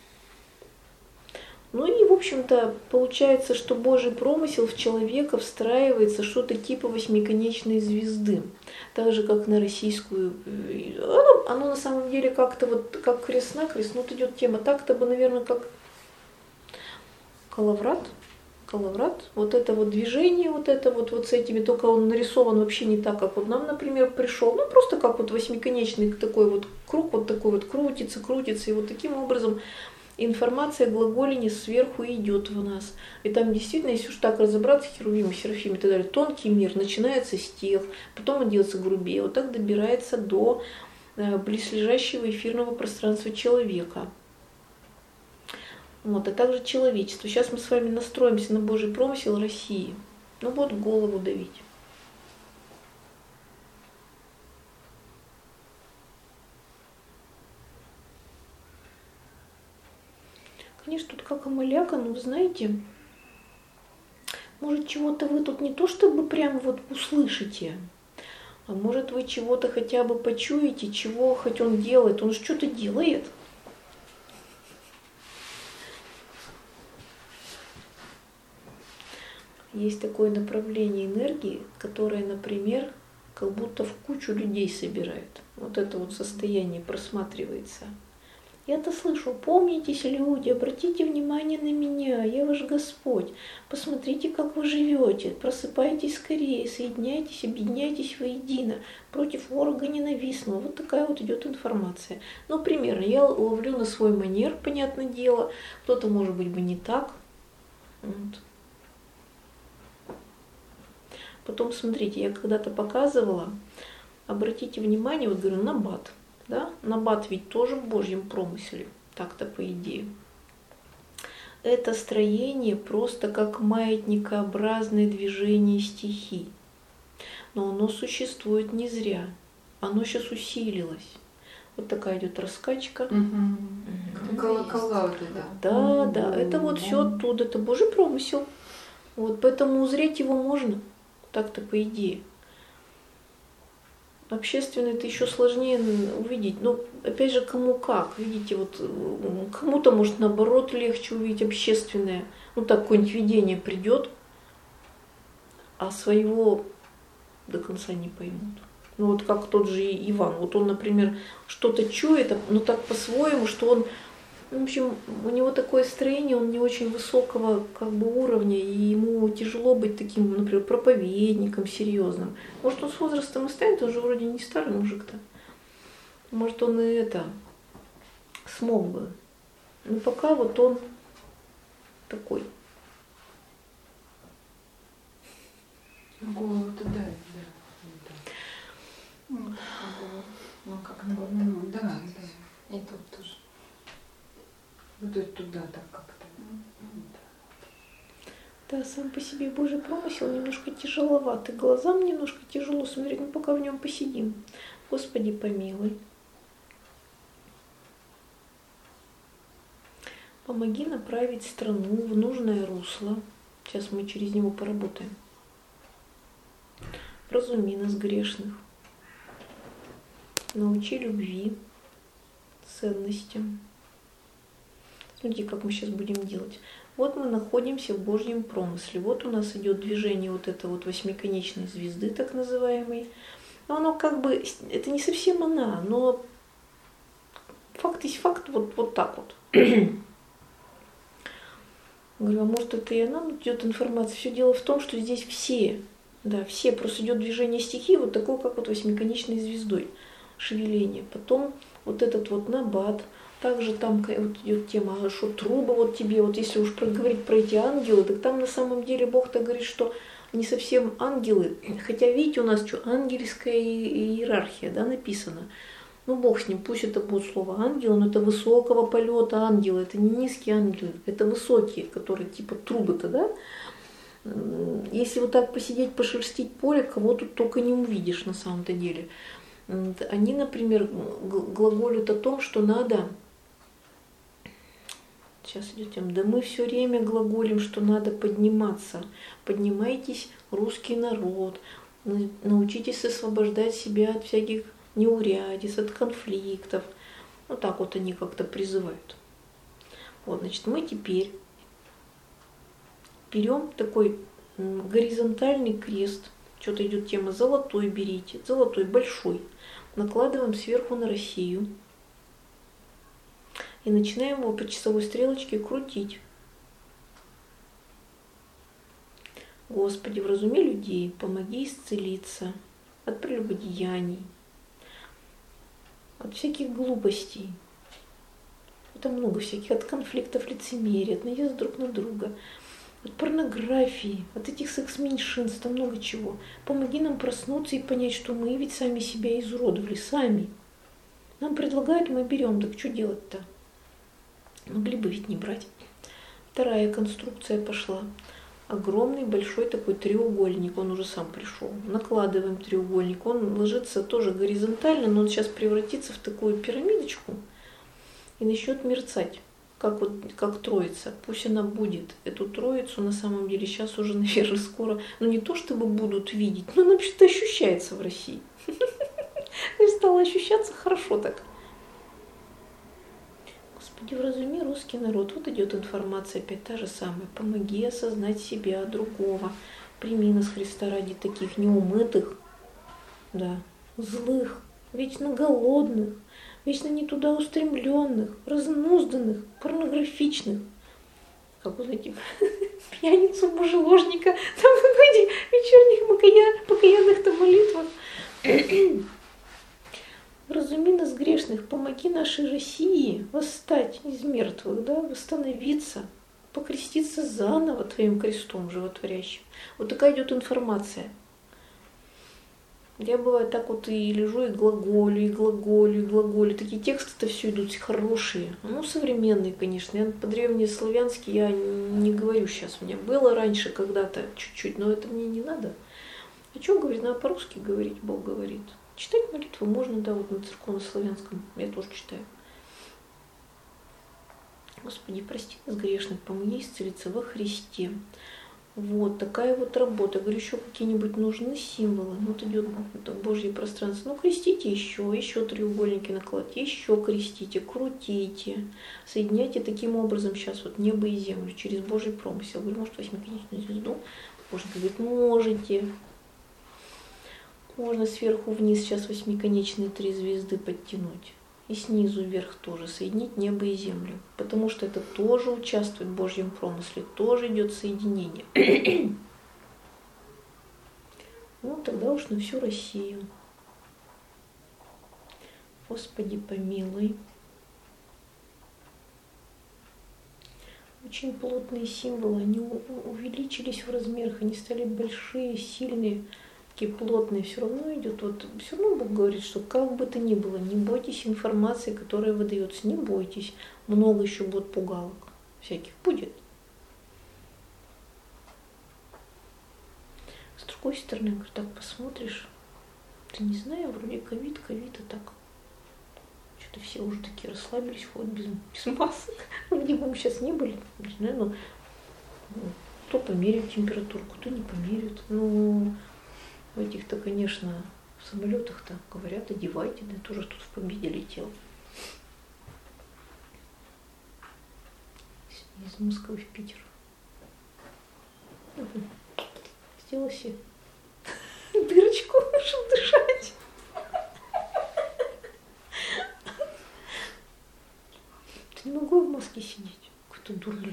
Ну и, в общем-то, получается, что Божий промысел в человека встраивается что-то типа восьмиконечной звезды. Так же, как на российскую. Оно, оно на самом деле как-то вот, как крест-накрест, ну вот идет тема. Так-то бы, наверное, как Калаврат, Калаврат, вот это вот движение, вот это вот, вот с этими, только он нарисован вообще не так, как вот нам, например, пришел, ну просто как вот восьмиконечный такой вот круг, вот такой вот крутится, крутится, и вот таким образом информация глаголине сверху идет в нас. И там действительно, если уж так разобраться, херувим, серафим и так далее, тонкий мир начинается с тех, потом он делается грубее, вот так добирается до близлежащего эфирного пространства человека. Вот, а также человечество. Сейчас мы с вами настроимся на Божий промысел России. Ну вот голову давить. Конечно, тут как амаляка, но знаете, может чего-то вы тут не то чтобы прям вот услышите, а может вы чего-то хотя бы почуете, чего хоть он делает. Он же что-то делает. Есть такое направление энергии, которое, например, как будто в кучу людей собирает. Вот это вот состояние просматривается. Я-то слышу, помнитесь, люди, обратите внимание на меня, я ваш Господь. Посмотрите, как вы живете, просыпайтесь скорее, соединяйтесь, объединяйтесь воедино, против ворога ненавистного. Вот такая вот идет информация. Ну, примерно, я ловлю на свой манер, понятное дело, кто-то, может быть, бы не так. Вот. Потом, смотрите, я когда-то показывала, обратите внимание, вот говорю, набат. Да? Набат ведь тоже в Божьем промысле, так-то по идее. Это строение просто как маятникообразное движение стихий. Но оно существует не зря. Оно сейчас усилилось. Вот такая идет раскачка. Угу. Колокола вот это. Да, да, это вот все оттуда, это Божий промысел. Вот, поэтому узреть его можно. Так-то по идее. Общественное это еще сложнее увидеть. Но опять же, кому как. Видите, вот кому-то может наоборот легче увидеть общественное. Ну так какое-нибудь видение придет, а своего до конца не поймут. Ну вот как тот же Иван. Вот он, например, что-то чует, но так по-своему, что он, в общем, у него такое строение, он не очень высокого как бы уровня, и ему тяжело быть таким, например, проповедником серьезным. Может, он с возрастом и станет, он же вроде не старый мужик-то. Может, он и это, смог бы. Но пока вот он такой. Голову-то да, да. Ну, ну как, ну, ну да, да. И тут тоже. Вот это туда так как-то. Да, сам по себе Божий промысел немножко тяжеловатый. Глазам немножко тяжело смотреть, но пока в нем посидим. Господи, помилуй. Помоги направить страну в нужное русло. Сейчас мы через него поработаем. Вразуми нас грешных. Научи любви, ценностям. Смотрите, как мы сейчас будем делать. Вот мы находимся в Божьем промысле. Вот у нас идет движение вот этой вот восьмиконечной звезды, так называемой. Но оно как бы, это не совсем она, но факт есть факт, вот, вот так вот. Говорю, а может это и она, идет информация. Все дело в том, что здесь все, да, все, просто идет движение стихии, вот такое, как вот восьмиконечной звездой, шевеление. Потом вот этот вот набат. Также там вот идет тема, а что трубы вот тебе, вот если уж проговорить про эти ангелы, так там на самом деле Бог-то говорит, что не совсем ангелы, хотя видите, у нас что, ангельская иерархия, да, написано. Ну Бог с ним, пусть это будет слово ангел, но это высокого полета ангелы, это не низкие ангелы, это высокие, которые типа трубы-то, да. Если вот так посидеть, пошерстить поле, кого тут только не увидишь на самом-то деле. Они, например, глаголят о том, что надо... Сейчас идет тем, да мы все время глаголим, что надо подниматься. Поднимайтесь, русский народ, научитесь освобождать себя от всяких неурядиц, от конфликтов. Вот так вот они как-то призывают. Вот, значит, мы теперь берем такой горизонтальный крест. Что-то идет тема золотой берите, золотой большой. Накладываем сверху на Россию. И начинаем его по часовой стрелочке крутить. Господи, вразуми людей, помоги исцелиться от прелюбодеяний, от всяких глупостей. Это много всяких, от конфликтов лицемерия, от наезда друг на друга, от порнографии, от этих секс-меньшинств, там много чего. Помоги нам проснуться и понять, что мы ведь сами себя изуродовали, сами. Нам предлагают, мы берем, так что делать-то? Могли бы ведь не брать. Вторая конструкция пошла. Огромный большой такой треугольник, он уже сам пришел. Накладываем треугольник, он ложится тоже горизонтально, но он сейчас превратится в такую пирамидочку и начнет мерцать, как, вот, как троица. Пусть она будет. Эту троицу на самом деле сейчас уже, наверное, скоро, ну не то чтобы будут видеть, но она вообще-то ощущается в России. И стало ощущаться хорошо так. Господи, вразуми русский народ. Вот идет информация опять та же самая. Помоги осознать себя, другого. Прими нас, Христа, ради таких неумытых, да, злых, вечно голодных, вечно не туда устремленных, разнузданных, порнографичных. Как вы знаете, пьяницу, мужеложника, там в этих вечерних покаянных-то молитвах. Вразуми нас грешных, помоги нашей России восстать из мертвых, да, восстановиться, покреститься заново Твоим крестом животворящим. Вот такая идет информация. Я бывает так вот и лежу, и глаголю, и глаголю, и глаголю. Такие тексты-то все идут хорошие. Ну, современные, конечно. Я по-древнеславянски я не говорю сейчас. У меня было раньше когда-то чуть-чуть, но это мне не надо. А что говорить? Надо по-русски говорить, Бог говорит. Читать молитву можно, да, вот на церковно-славянском, я тоже читаю. Господи, прости нас грешных, помоги исцелиться во Христе. Вот такая вот работа. Я говорю, еще какие-нибудь нужны символы. Вот идет Божье пространство. Ну, крестите еще, еще треугольники накладывайте, еще крестите, крутите. Соединяйте таким образом сейчас вот небо и землю через Божий промысел. Я говорю, может, восьмиконечную звезду? Божий говорит, можете. Можно сверху вниз сейчас восьмиконечные три звезды подтянуть. И снизу вверх тоже соединить небо и землю. Потому что это тоже участвует в Божьем промысле, тоже идет соединение. Ну, тогда уж на всю Россию. Господи, помилуй. очень плотные символы, они увеличились в размерах, они стали большие, сильные, такие плотные. Все равно идет, вот, все равно Бог говорит, что как бы то ни было, не бойтесь информации, которая выдается, не бойтесь. Много еще будет пугалок всяких, будет. С другой стороны, говорю, так посмотришь, ты не знаю, вроде ковид, ковид, а так. Что-то все уже такие расслабились, ходят без, без масок. Где бы мы сейчас не были, не знаю, но ну, кто померяет температуру, кто не померяет. Ну, в этих-то, конечно, в самолетах-то говорят, одевайте, да, я тоже тут в Победе летел. Из Москвы в Питер. Угу. Сделала себе дырочку, чтобы дышать. Не могу в маске сидеть, какой-то дурной.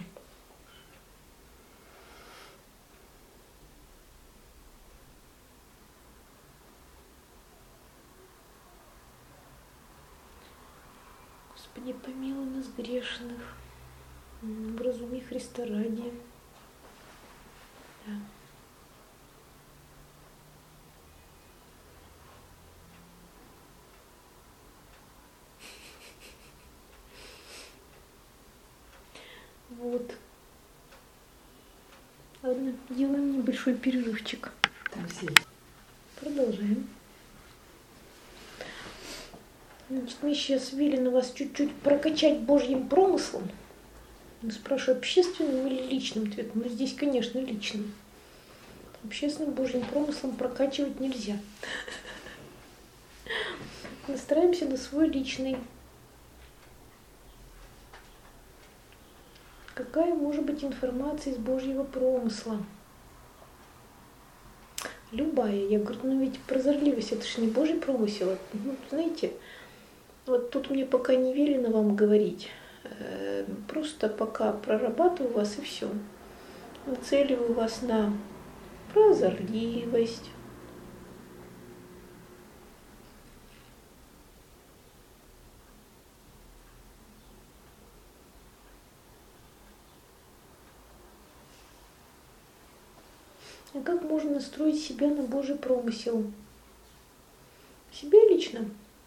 Господи, помилуй нас грешных, вразуми Христа ради. Да. Вот. Ладно, делаем небольшой перерывчик. Там все. Продолжаем. Значит, мы сейчас велено вас чуть-чуть прокачать Божьим промыслом. Я спрашиваю, общественным или личным ответом? Ну, здесь, конечно, личным. Общественным Божьим промыслом прокачивать нельзя. Настраиваемся на свой личный. Какая может быть информация из Божьего промысла? Любая. Я говорю, ну ведь прозорливость, это же не Божий промысел. Ну, знаете, вот тут мне пока не велено вам говорить. Просто пока прорабатываю вас и все. Нацеливаю вас на прозорливость. А как можно настроить себя на Божий промысел? Себя лично.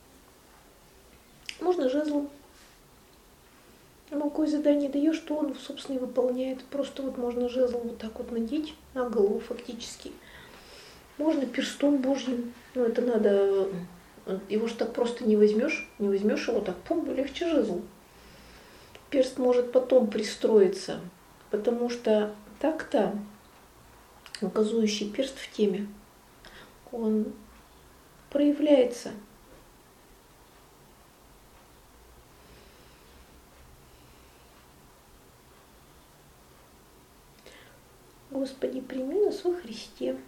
Можно жезлом. Ему какое задание даешь, что он, собственно, и выполняет. Просто вот можно жезл вот так вот надеть на голову фактически. Можно перстом Божьим. Но это надо... Его же так просто не возьмешь. Не возьмешь его так, пум, легче жезл. Перст может потом пристроиться. Потому что так-то указующий перст в теме, он проявляется. Господи, прими нас во Христе.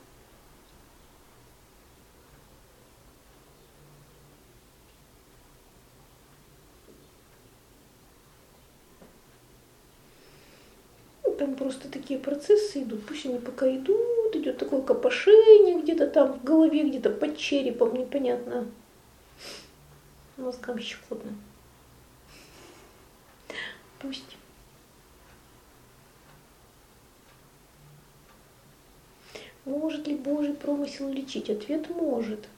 Там просто такие процессы идут, пусть они пока идут, идет такое копошение где-то там в голове, где-то под черепом, непонятно. Мозгам щекотно. Пусть. Может ли Божий промысел лечить? Ответ может.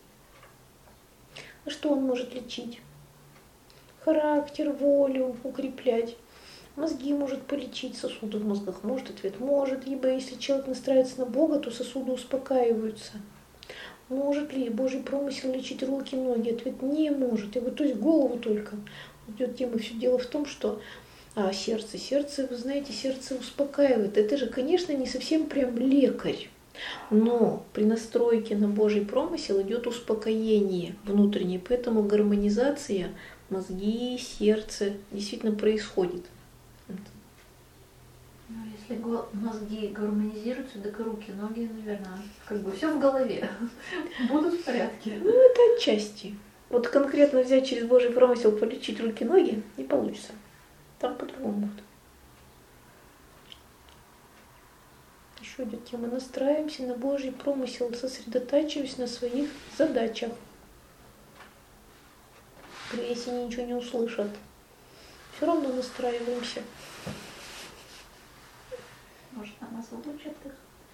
А что он может лечить? Характер, волю укреплять. Мозги может полечить, сосуды в мозгах может, ответ может, ибо если человек настраивается на Бога, то сосуды успокаиваются. Может ли Божий промысел лечить руки, ноги? Ответ не может, ибо то есть голову только. Идет тема, все дело в том, что а, сердце, сердце, вы знаете, сердце успокаивает. Это же, конечно, не совсем прям лекарь, но при настройке на Божий промысел идет успокоение внутреннее, поэтому гармонизация мозги, сердце действительно происходит. Ну, если мозги гармонизируются, так и руки, ноги, наверное, как бы все в голове будут в порядке. Ну, это отчасти. Вот конкретно взять через Божий промысел полечить руки-ноги не получится. Там по-другому будет. Еще идет тема. Настраиваемся на Божий промысел, сосредотачиваясь на своих задачах. Если ничего не услышат, все равно настраиваемся. Нас обучат их.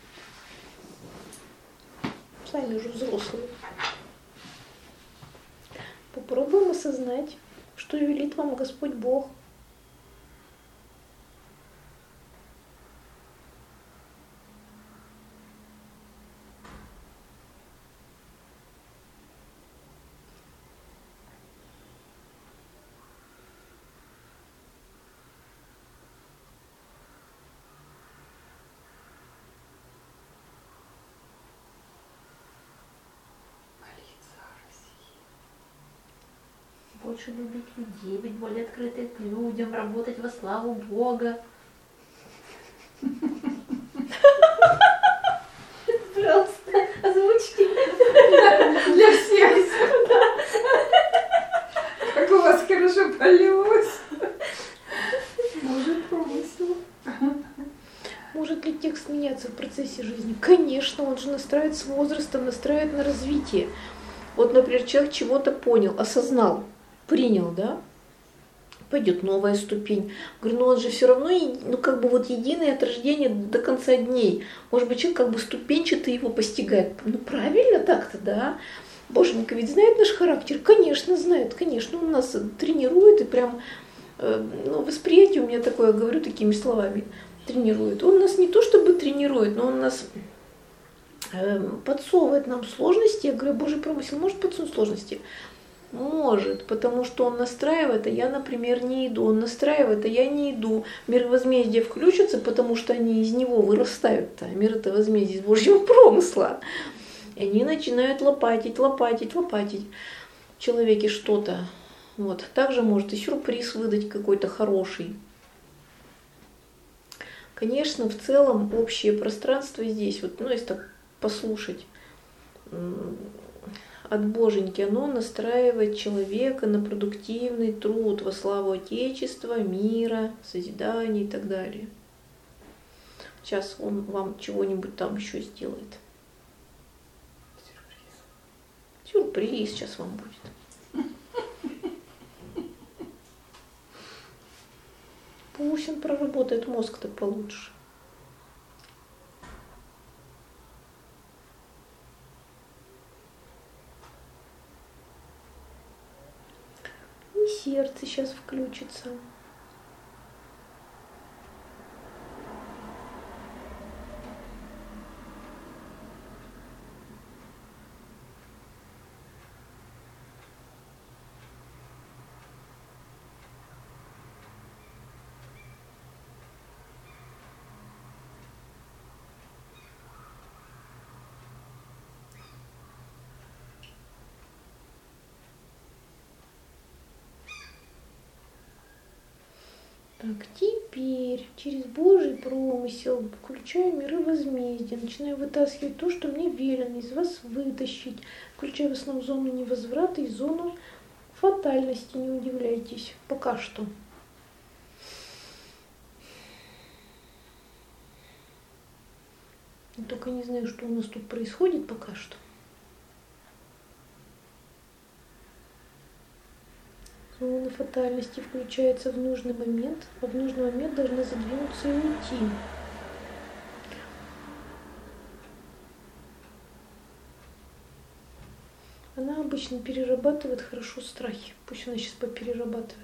Сами уже взрослые. Попробуем осознать, что велит вам Господь Бог. Больше любить людей, быть более открытой к людям, работать во славу Бога. Пожалуйста, озвучьте. Для всех. Как у вас хорошо полилось. Может, промысел. Может ли текст меняться в процессе жизни? Конечно, он же настраивает с возрастом, настраивает на развитие. Вот, например, человек чего-то понял, осознал, принял, да? Пойдет новая ступень. Говорю, ну он же все равно, ну как бы вот единый от рождения до конца дней. Может быть, человек как бы ступенчато его постигает. Ну правильно так-то, да? Боженька ведь знает наш характер? Конечно, знает, конечно. Он нас тренирует и прям, э, ну восприятие у меня такое, говорю такими словами, тренирует. Он нас не то чтобы тренирует, но он нас э, подсовывает нам сложности. Я говорю, Божий промысел может подсунуть сложности? Может, потому что он настраивает, а я, например, не иду. Он настраивает, а я не иду. Мир возмездия включится, потому что они из него вырастают-то. Мир это возмездие из Божьего промысла. И они начинают лопатить, лопатить, лопатить в человеке что-то. Вот. Также может и сюрприз выдать какой-то хороший. Конечно, в целом общее пространство здесь, вот, ну, если так послушать, от Боженьки, оно настраивает человека на продуктивный труд во славу Отечества, мира, созидания и так далее. Сейчас он вам чего-нибудь там еще сделает. Сюрприз. Сюрприз сейчас вам будет. Пусть он проработает мозг-то получше. И сердце сейчас включится. Так, теперь через Божий промысел включаю миры возмездия, начинаю вытаскивать то, что мне велено из вас вытащить, включая в основном зону невозврата и зону фатальности, не удивляйтесь, пока что. Я только не знаю, что у нас тут происходит пока что. Зона фатальности включается в нужный момент, а в нужный момент должна задвинуться и уйти. Она обычно перерабатывает хорошо страхи. Пусть она сейчас поперерабатывает.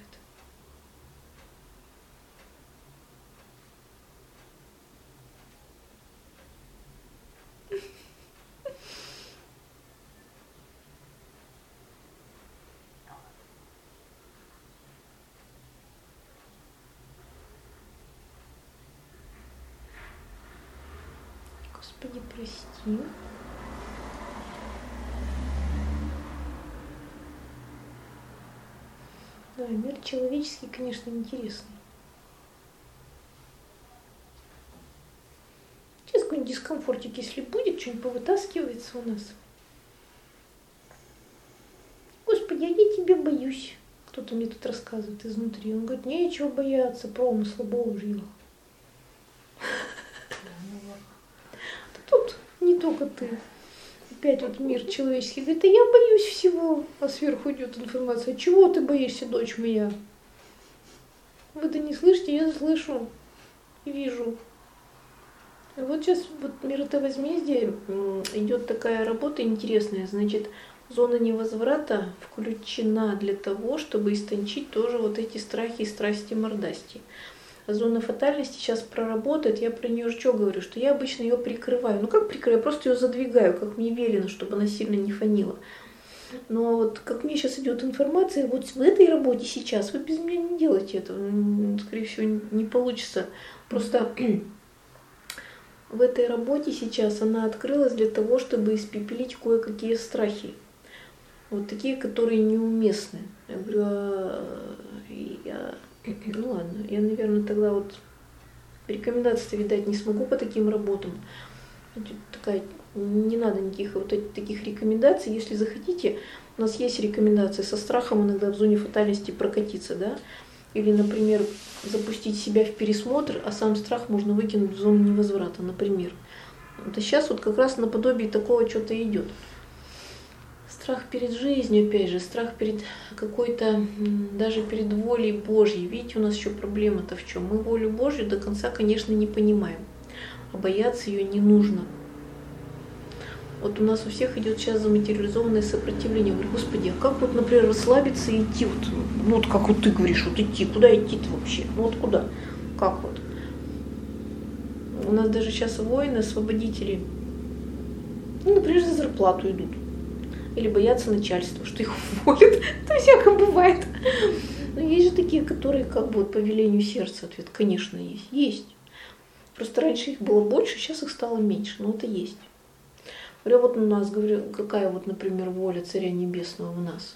Господи, прости. Да, мир человеческий, конечно, интересный. Сейчас какой-нибудь дискомфортик, если будет, что-нибудь повытаскивается у нас. Господи, а я тебя боюсь. Кто-то мне тут рассказывает изнутри. Он говорит, нечего бояться промысла Божьего. Тут не только ты. Опять вот мир человеческий говорит, а я боюсь всего. А сверху идет информация, чего ты боишься, дочь моя? Вы-то не слышите, я слышу и вижу. Вот сейчас вот миротовозмездие идет такая работа интересная, значит, зона невозврата включена для того, чтобы истончить тоже вот эти страхи и страсти мордасти. А зона фатальности сейчас проработает, я про нее что говорю, что я обычно ее прикрываю. Ну как прикрываю, я просто ее задвигаю, как мне велено, чтобы она сильно не фонила. Но вот как мне сейчас идет информация, вот в этой работе сейчас вы без меня не делаете этого, скорее всего не получится. Просто в этой работе сейчас она открылась для того, чтобы испепелить кое-какие страхи. Вот такие, которые неуместны. Я говорю, а, я, ну ладно, я, наверное, тогда вот рекомендации, видать, не смогу по таким работам. Такая, не надо никаких вот таких рекомендаций. Если захотите, у нас есть рекомендации со страхом иногда в зоне фатальности прокатиться, да? Или, например, запустить себя в пересмотр, а сам страх можно выкинуть в зону невозврата, например. Это сейчас вот как раз наподобие такого что-то идет. Страх перед жизнью, опять же, страх перед какой-то, даже перед волей Божьей. Видите, у нас еще проблема-то в чем? Мы волю Божью до конца, конечно, не понимаем, а бояться ее не нужно. Вот у нас у всех идет сейчас заматериализованное сопротивление. Я говорю, Господи, а как вот, например, расслабиться и идти? Вот, ну вот как вот ты говоришь, вот идти, куда идти-то вообще? Ну вот куда? Как вот? У нас даже сейчас воины, освободители, ну, например, за зарплату идут. Или боятся начальства, что их уволят. Это всякое бывает. Но есть же такие, которые как бы вот по велению сердца ответ, конечно, есть. Есть. Просто раньше их было больше, сейчас их стало меньше, но это есть. Говорю, вот у нас, говорю, какая вот, например, воля Царя Небесного у нас?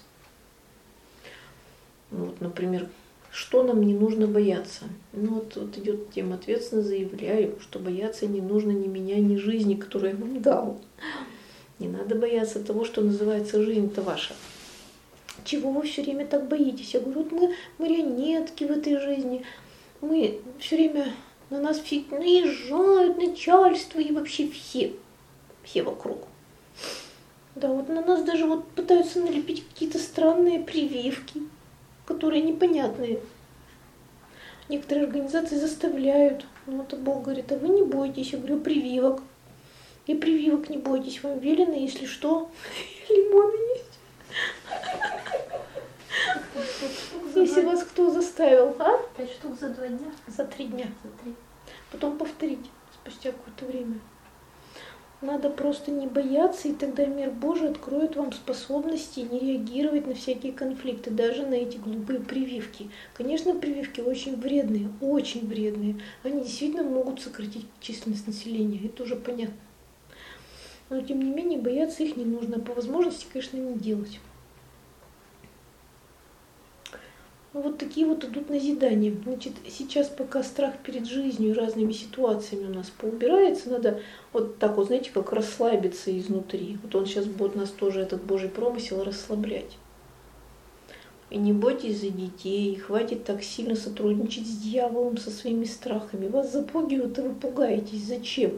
Ну вот, например, что нам не нужно бояться? Ну вот, вот идет тема, ответственно заявляю, что бояться не нужно ни меня, ни жизни, которую я вам дал. Не надо бояться того, что называется жизнь-то ваша. Чего вы все время так боитесь? Я говорю, вот мы марионетки в этой жизни, мы все время, на нас все наезжают, начальство и вообще все. Все вокруг. Да, вот на нас даже вот пытаются налепить какие-то странные прививки, которые непонятные. Некоторые организации заставляют. Ну, вот Бог говорит, а вы не бойтесь. Я говорю, прививок. И прививок не бойтесь. Вам велено, если что, лимоны есть. Если вас кто заставил, а? Пять штук за два дня? За три дня. За три. Потом повторить спустя какое-то время. Надо просто не бояться, и тогда мир Божий откроет вам способности не реагировать на всякие конфликты, даже на эти глупые прививки. Конечно, прививки очень вредные, очень вредные. Они действительно могут сократить численность населения, это уже понятно. Но тем не менее бояться их не нужно, по возможности, конечно, не делать. Ну, вот такие вот идут назидания. Значит, сейчас пока страх перед жизнью и разными ситуациями у нас поубирается, надо вот так вот, знаете, как расслабиться изнутри. Вот он сейчас будет нас тоже, этот Божий промысел, расслаблять. И не бойтесь за детей, хватит так сильно сотрудничать с дьяволом, со своими страхами. Вас запугивают, и вы пугаетесь. Зачем?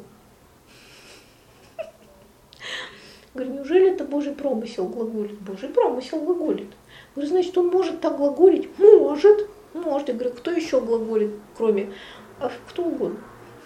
Говорю, неужели это Божий промысел глаголит? Божий промысел глаголит. Говорю, значит, он может так глаголить? Может, может. Я говорю, кто еще глаголит, кроме, а кто угодно.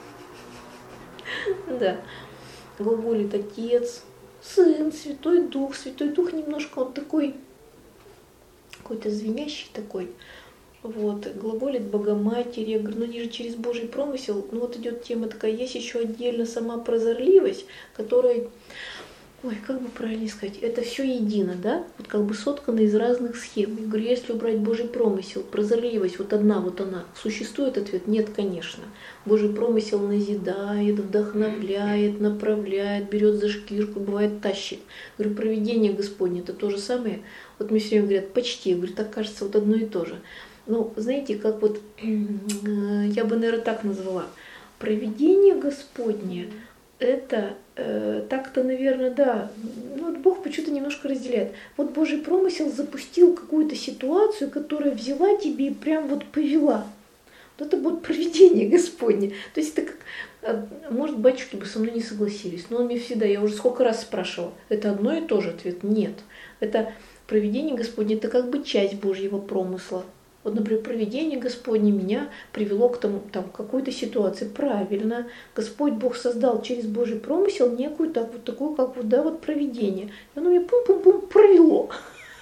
Да, глаголит Отец, Сын, Святой Дух. Святой Дух немножко он такой, какой-то звенящий такой. Вот, глаголит Богоматери. Я говорю, ну они же через Божий промысел. Ну вот идет тема такая, есть еще отдельно сама прозорливость, которая... Ой, как бы правильно сказать, это все едино, да? Вот как бы соткано из разных схем. Я говорю, если убрать Божий промысел, прозорливость, вот одна, вот она, существует ответ? Нет, конечно. Божий промысел назидает, вдохновляет, направляет, берет за шкирку, бывает тащит. Я говорю, провидение Господне, это то же самое. Вот мне все время говорят, почти, я говорю, так кажется, вот одно и то же. Ну, знаете, как вот, я бы, наверное, так назвала. Провидение Господне, это э, так-то, наверное, да, ну, Бог почему-то немножко разделяет. Вот Божий промысел запустил какую-то ситуацию, которая взяла тебе и прям вот повела. Вот это будет провидение Господне. То есть это как, может, батюшки бы со мной не согласились, но он мне всегда, я уже сколько раз спрашивала, это одно и то же? Ответ нет. Это провидение Господне, это как бы часть Божьего промысла. Вот, например, провидение Господне меня привело к тому, там, к какой-то ситуации. Правильно, Господь Бог создал через Божий промысел некую так, вот такую, как вот, да, вот провидение. И оно меня пум-пум-пум провело.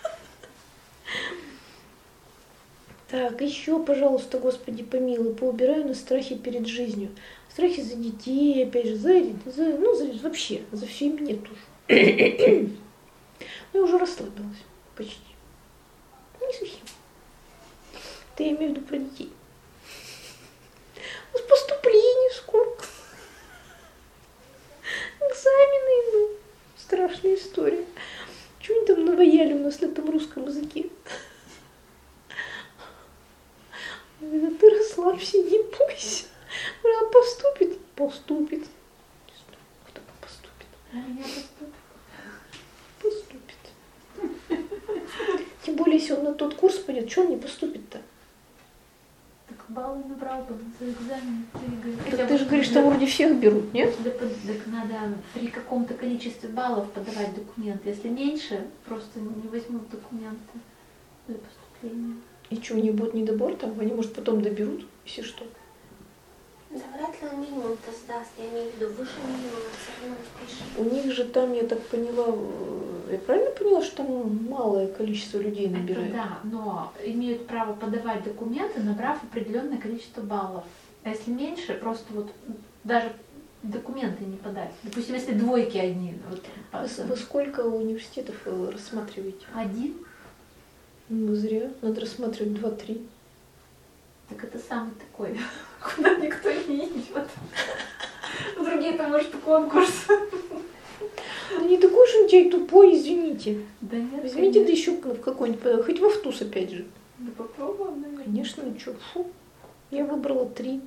Так, еще, пожалуйста, Господи помилуй, поубираю на страхе перед жизнью. Страхи за детей, опять же, за, за ну, за, вообще, за всей мне тоже. Я уже расслабилась почти. Не совсем. Это я имею в виду про детей. У нас поступление скоро. Экзамены идут. Страшная история. Чего они там наваяли у нас на этом русском языке? Да ты расслабься, не бойся. А поступит? Поступит. Не знаю, кто поступит. У меня поступит. Поступит. Тем более, если он на тот курс пойдет, что он не поступит-то? Так баллы набрал бы за экзамен. Так ты же говоришь, что вроде всех берут, нет? Да, так надо при каком-то количестве баллов подавать документы. Если меньше, просто не возьмут документы для поступления. И что, у них будет недобор там? Они, может, потом доберут, если что? Да вряд ли он минимум-то сдаст, я имею в виду выше минимума все равно впишет. У них же там, я так поняла, я правильно поняла, что там малое количество людей набирает? Это да, но имеют право подавать документы, набрав определенное количество баллов. А если меньше, просто вот даже документы не подать. Допустим, если двойки одни. Вот, Вы, вы сколько университетов рассматриваете? один, Ну, зря. Надо рассматривать два-три. так это самый такой, куда никто не идет. Другие-то, может, конкурс. Да не такой же он чай тупой, извините. Да нет, Возьмите, да еще в какой-нибудь, хоть во ВТУС опять же. Да попробуем, наверное. Конечно, ну что, фу. Я выбрала три.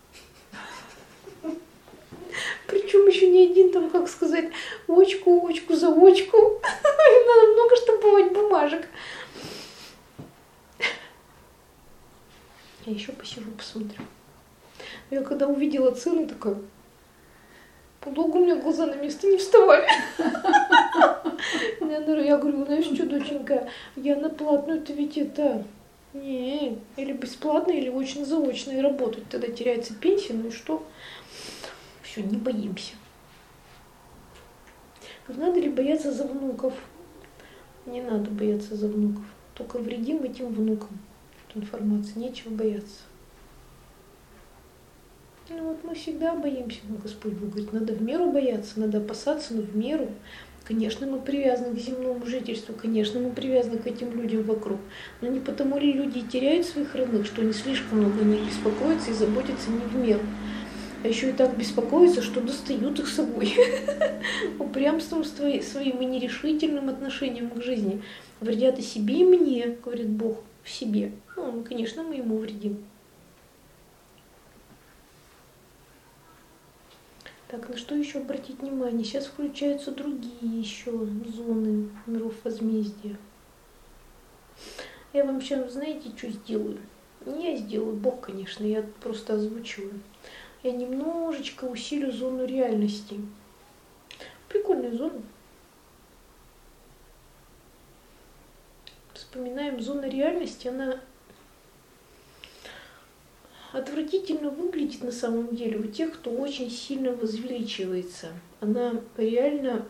Причем еще не один, там, как сказать, очку, очку за очку. Им надо много штамповать бумажек. Я еще посижу, посмотрю. Я когда увидела цены, такая, долго у меня глаза на место не вставали. Я говорю, знаешь что, доченька, я на платную-то ведь это, не, или бесплатно, или очно-заочно и работать. Тогда теряется пенсия, ну и что? Все, не боимся. Надо ли бояться за внуков? Не надо бояться за внуков. Только вредим этим внукам. Информации, нечего бояться. Ну вот мы всегда боимся, но Господь Бог говорит, надо в меру бояться, надо опасаться, но в меру. Конечно, мы привязаны к земному жительству, конечно, мы привязаны к этим людям вокруг. Но не потому ли люди теряют своих родных, что они слишком много о них беспокоятся и заботятся не в меру. А еще и так беспокоятся, что достают их собой. Упрямством своим и нерешительным отношением к жизни. Вредят и себе, и мне, говорит Бог, в себе. Ну, конечно, мы ему вредим. Так, на что еще обратить внимание? Сейчас включаются другие еще зоны миров возмездия. Я вам сейчас, знаете, что сделаю? Не я сделаю, Бог, конечно, я просто озвучиваю. Я немножечко усилю зону реальности. Прикольная зона. Вспоминаем, зона реальности, она отвратительно выглядит на самом деле у тех, кто очень сильно возвеличивается. Она реально...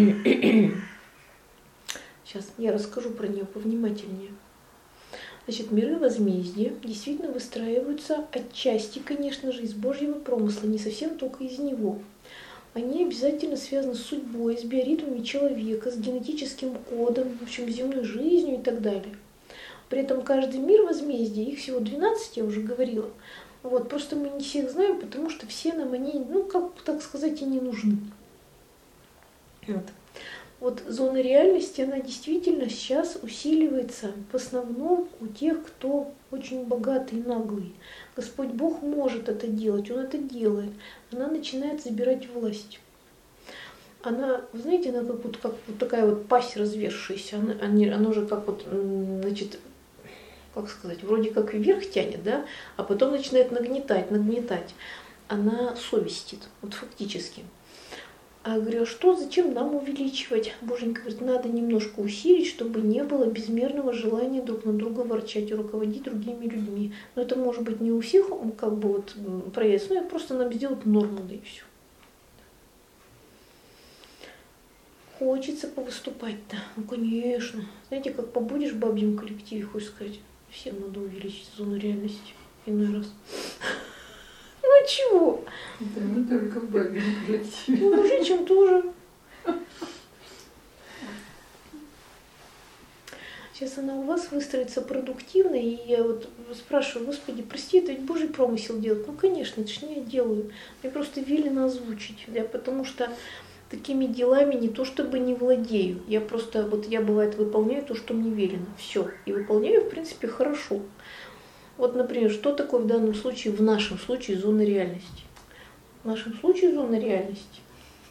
Сейчас я расскажу про нее повнимательнее. Значит, миры возмездия действительно выстраиваются отчасти, конечно же, из Божьего промысла, не совсем только из него. Они обязательно связаны с судьбой, с биоритмами человека, с генетическим кодом, в общем, земной жизнью и так далее. При этом каждый мир возмездия, их всего двенадцать, я уже говорила. Вот, просто мы не всех знаем, потому что все нам они, ну, как так сказать, и не нужны. Вот. Вот зона реальности, она действительно сейчас усиливается в основном у тех, кто очень богатый и наглый. Господь Бог может это делать, Он это делает. Она начинает забирать власть. Она, вы знаете, она как вот, как вот такая вот пасть развершаяся, она, она, она уже как вот, значит, как сказать, вроде как вверх тянет, да, а потом начинает нагнетать, нагнетать. Она совестит, вот фактически. А я говорю, а что, зачем нам увеличивать? Боженька говорит, надо немножко усилить, чтобы не было безмерного желания друг на друга ворчать и руководить другими людьми. Но это может быть не у всех, как бы вот проявится, но просто нам сделать норму, да и все. Хочется повыступать-то, ну конечно. Знаете, как побудешь в бабьем коллективе, хочешь сказать, всем надо увеличить зону реальности иной раз. Ну чего? Это не только в бабьем коллективе. Ну, мужичьим тоже. Сейчас она у вас выстроится продуктивно, и я вот спрашиваю, Господи, прости, это ведь Божий промысел делать. Ну, конечно, это ж не я делаю. Мне просто велено озвучить, да, потому что такими делами не то чтобы не владею. Я просто, вот я бывает выполняю то, что мне велено. Все. И выполняю, в принципе, хорошо. Вот, например, что такое в данном случае, в нашем случае, зона реальности? В нашем случае зона реальности.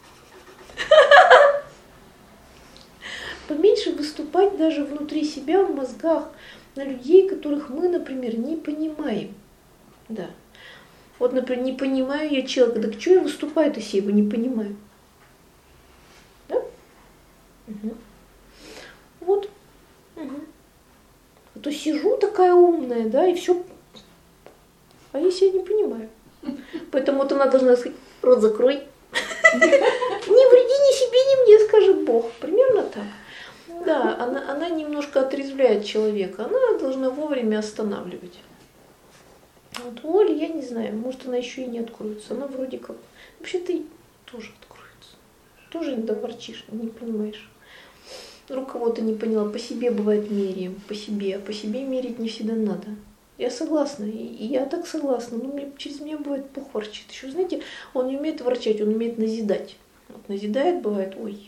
Поменьше выступать даже внутри себя, в мозгах, на людей, которых мы, например, не понимаем. Да. Вот, например, не понимаю я человека, так что я выступаю, если я его не понимаю? Да? Угу. Вот. Угу. А то сижу такая умная, да, и все. А если я не понимаю? Поэтому вот она должна сказать, рот закрой. Не вреди ни себе, ни мне, скажет Бог. Примерно так. Да, она, она немножко отрезвляет человека. Она должна вовремя останавливать. Вот у Оли, я не знаю, может она еще и не откроется. Она вроде как... Вообще-то тоже откроется. Тоже иногда ворчишь, не понимаешь. Вдруг кого-то не поняла. По себе бывает меряем, по себе. А по себе мерить не всегда надо. Я согласна, и, и я так согласна. Но мне, через меня бывает Бог ворчит. Еще, знаете, он не умеет ворчать, он умеет назидать. Вот назидает, бывает, ой,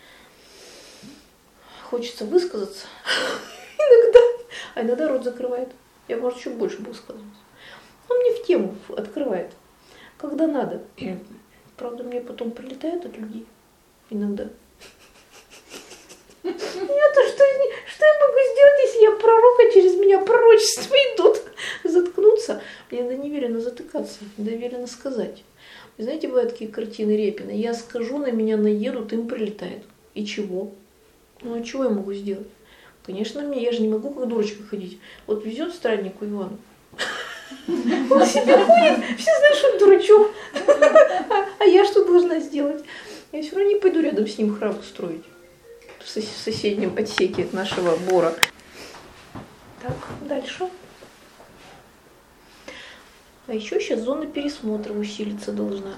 хочется высказаться иногда, а иногда рот закрывает. Я, может, еще больше бы высказалась. Он мне в тему открывает, когда надо. Правда, мне потом прилетает от людей иногда. Я-то что, что я могу сделать, если я пророк, а через меня пророчества идут? Заткнуться? Мне надо не велено затыкаться, надо велено сказать. Вы знаете, бывают такие картины Репина. Я скажу, на меня наедут, им прилетает. И чего? Ну, а чего я могу сделать? Конечно, мне, я же не могу как дурочка ходить. Вот везет страннику Ивану. Он себе ходит, все знают, что он дурачок. А я что должна сделать? Я все равно не пойду рядом с ним храм строить. В соседнем отсеке нашего бора. Так, дальше. А еще сейчас зона пересмотра усилиться должна.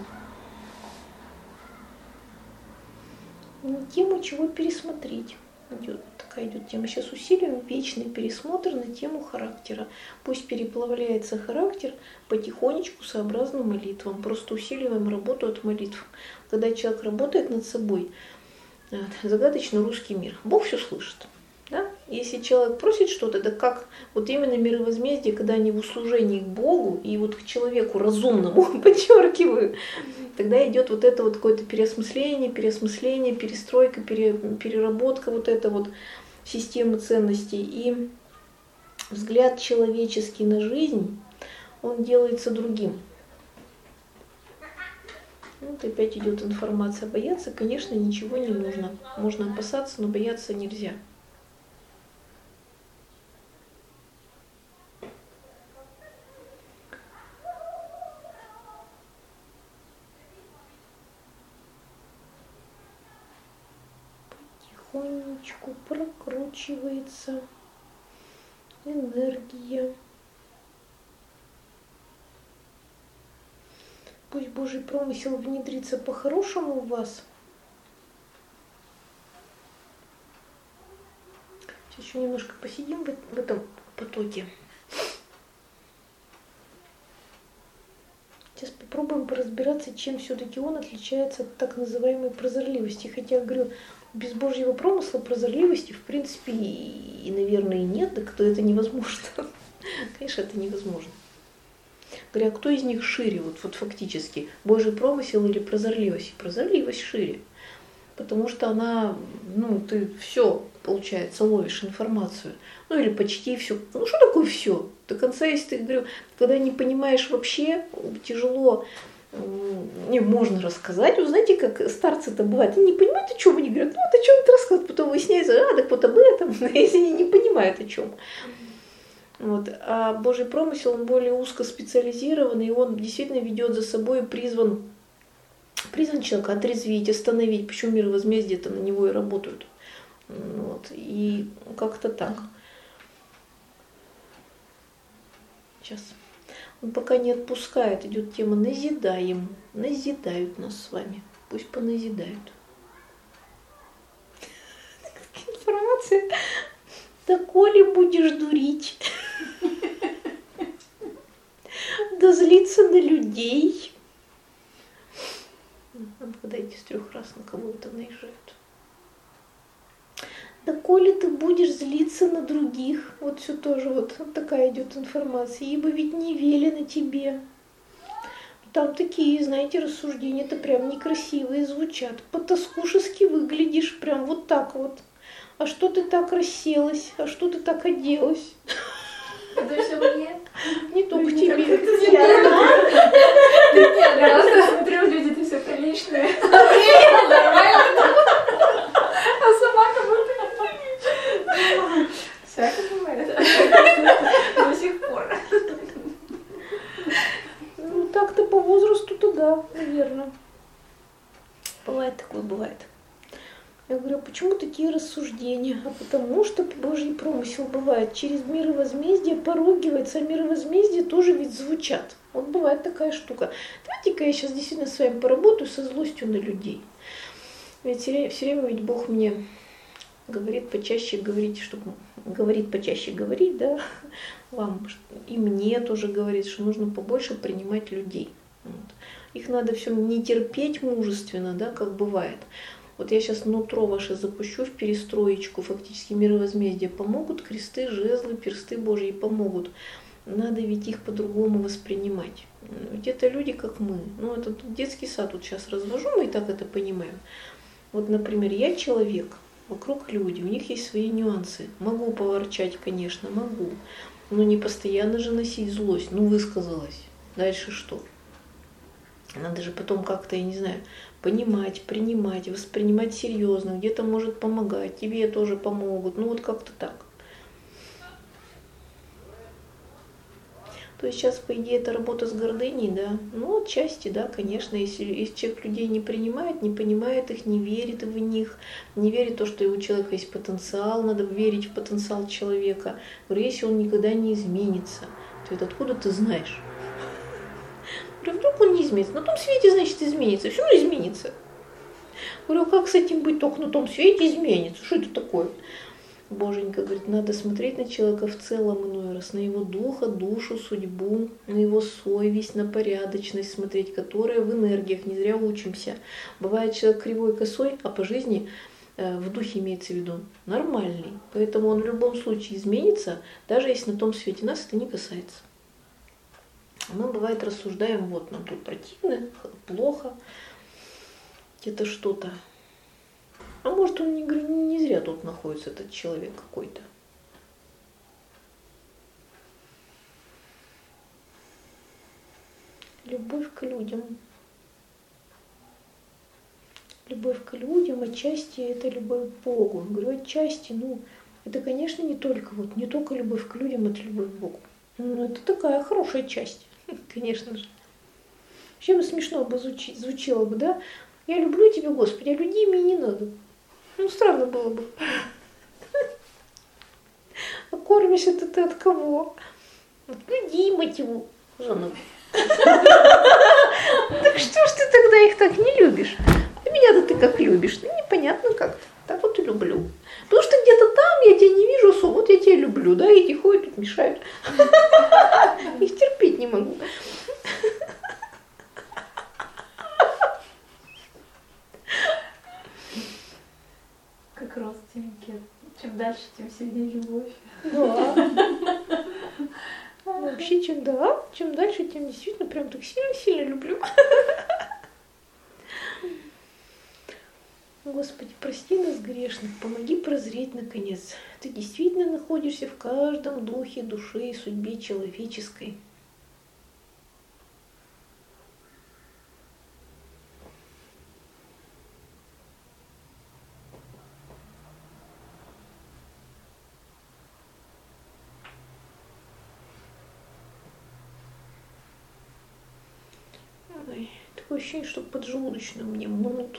Тему чего пересмотреть. Идет, такая идет тема. Сейчас усиливаем вечный пересмотр на тему характера. Пусть переплавляется характер потихонечку сообразно молитвам. Просто усиливаем работу от молитв. Когда человек работает над собой, загадочный русский мир. Бог все слышит. Да? Если человек просит что-то, это как вот именно мировозмездие, когда они в услужении к Богу и вот к человеку разумному, подчеркиваю, тогда идет вот это вот какое-то переосмысление, переосмысление, перестройка, пере, переработка вот этой вот системы ценностей. И взгляд человеческий на жизнь, он делается другим. Вот опять идет информация. Бояться, конечно, ничего не нужно. Можно опасаться, но бояться нельзя. Потихонечку прокручивается энергия. Пусть Божий промысел внедрится по-хорошему в вас. Сейчас еще немножко посидим в, в этом потоке. Сейчас попробуем поразбираться, чем все-таки он отличается от так называемой прозорливости. Хотя, говорю, без Божьего промысла прозорливости, в принципе, и, и наверное, и нет, так то это невозможно. Конечно, это невозможно. Говоря, кто из них шире, вот, вот фактически, Божий промысел или прозорливость? Прозорливость шире, потому что она, ну, ты все, получается, ловишь информацию, ну или почти все. Ну что такое все? До конца, если ты, говорю, когда не понимаешь вообще, тяжело Не, можно рассказать. Вы знаете, как старцы-то бывают, они не понимают, о чем они говорят. Ну, вот о чем-то рассказывают, потом выясняется, а, так вот об этом, если они не понимают, о чем. Вот. А Божий промысел, он более узкоспециализированный, и он действительно ведет за собой, призван, призван человека отрезвить, остановить. Почему мир возмездия-то на него и работают. Вот. И как-то так. Сейчас. Он пока не отпускает, идет тема назидаем. Назидают нас с вами. Пусть поназидают. Информация. Да коли будешь дурить, да злиться на людей. Когда эти с трех раз на кого-то наезжают. Да коли ты будешь злиться на других, вот все тоже вот, вот такая идет информация, ибо ведь не велено тебе. Там такие, знаете, рассуждения, это прям некрасивые звучат. Потаскушески выглядишь, прям вот так вот. А что ты так расселась? А что ты так оделась? Это все мне? Не только тебе. Нет, я просто смотрю, люди-то все приличные. Нормально. А сама как будто неприличная. Всякое бывает. До сих пор. Ну так-то по возрасту-то да, наверное. Бывает такое, бывает. Я говорю, а почему такие рассуждения? А потому что Божий промысел бывает. Через мир и возмездие поругивается, а мир и возмездие тоже ведь звучат. Вот бывает такая штука. Давайте-ка я сейчас действительно с вами поработаю со злостью на людей. Ведь все время ведь Бог мне говорит почаще говорить, чтобы говорит почаще говорить, да, вам и мне тоже говорит, что нужно побольше принимать людей. Вот. Их надо все не терпеть мужественно, да, как бывает. Вот я сейчас нутро ваше запущу в перестроечку, фактически мировозмездие помогут, кресты, жезлы, персты Божьи помогут. Надо ведь их по-другому воспринимать. Ведь это люди, как мы. Ну, это детский сад вот сейчас развожу, мы и так это понимаем. Вот, например, я человек, вокруг люди, у них есть свои нюансы. Могу поворчать, конечно, могу, но не постоянно же носить злость. Ну, высказалась. Дальше что? Надо же потом как-то, я не знаю, понимать, принимать, воспринимать серьезно, где-то может помогать, тебе тоже помогут, ну вот как-то так. То есть сейчас, по идее, это работа с гордыней, да, ну отчасти, да, конечно, если, если человек людей не принимает, не понимает их, не верит в них, не верит в то, что у человека есть потенциал, надо верить в потенциал человека. Говорю, если он никогда не изменится, то это откуда ты знаешь? Говорю, вдруг он не изменится. На том свете, значит, изменится. Все равно изменится. Говорю, а как с этим быть? Только на том свете изменится. Что это такое? Боженька говорит, надо смотреть на человека в целом иной раз, на его духа, душу, судьбу, на его совесть, на порядочность смотреть, которая в энергиях, не зря учимся. Бывает человек кривой, косой, а по жизни э, в духе имеется в виду нормальный. Поэтому он в любом случае изменится, даже если на том свете нас это не касается. Мы, бывает, рассуждаем, вот нам тут противно, плохо, где-то что-то. А может, он не, не зря тут находится, этот человек какой-то. Любовь к людям. Любовь к людям, отчасти это любовь к Богу. Я говорю, отчасти, ну, это, конечно, не только, вот, не только любовь к людям, это любовь к Богу. Ну, это такая хорошая часть. Конечно же. Вообще бы смешно бы звучи, звучало бы, да? Я люблю тебя, Господи, а людей мне не надо. Ну, странно было бы. А кормишь это ты от кого? От людей, мать его. Жанна. Так что ж ты тогда их так не любишь? А меня-то ты как любишь? Ну, непонятно как-то. Так вот и люблю. Потому что где-то там я тебя не вижу особо, вот я тебя люблю, да, эти ходят тут мешают. Их терпеть не могу. Как родственники. Чем дальше, тем сильнее любовь. Да. Вообще, чем да, чем дальше, тем действительно прям так сильно-сильно люблю. Господи, прости нас грешных, помоги прозреть наконец. Ты действительно находишься в каждом духе, душе и судьбе человеческой. такое ощущение, что поджелудочную мне мнут.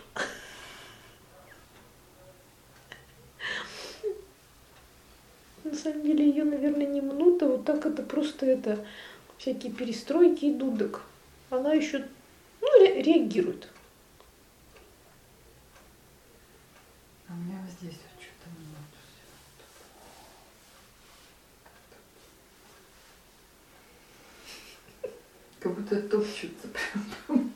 На самом деле ее, наверное, не мнут, а вот так это просто это всякие перестройки идут, так она еще ну, ре- реагирует. А у меня вот здесь вот что-то много. Как будто топчутся прям.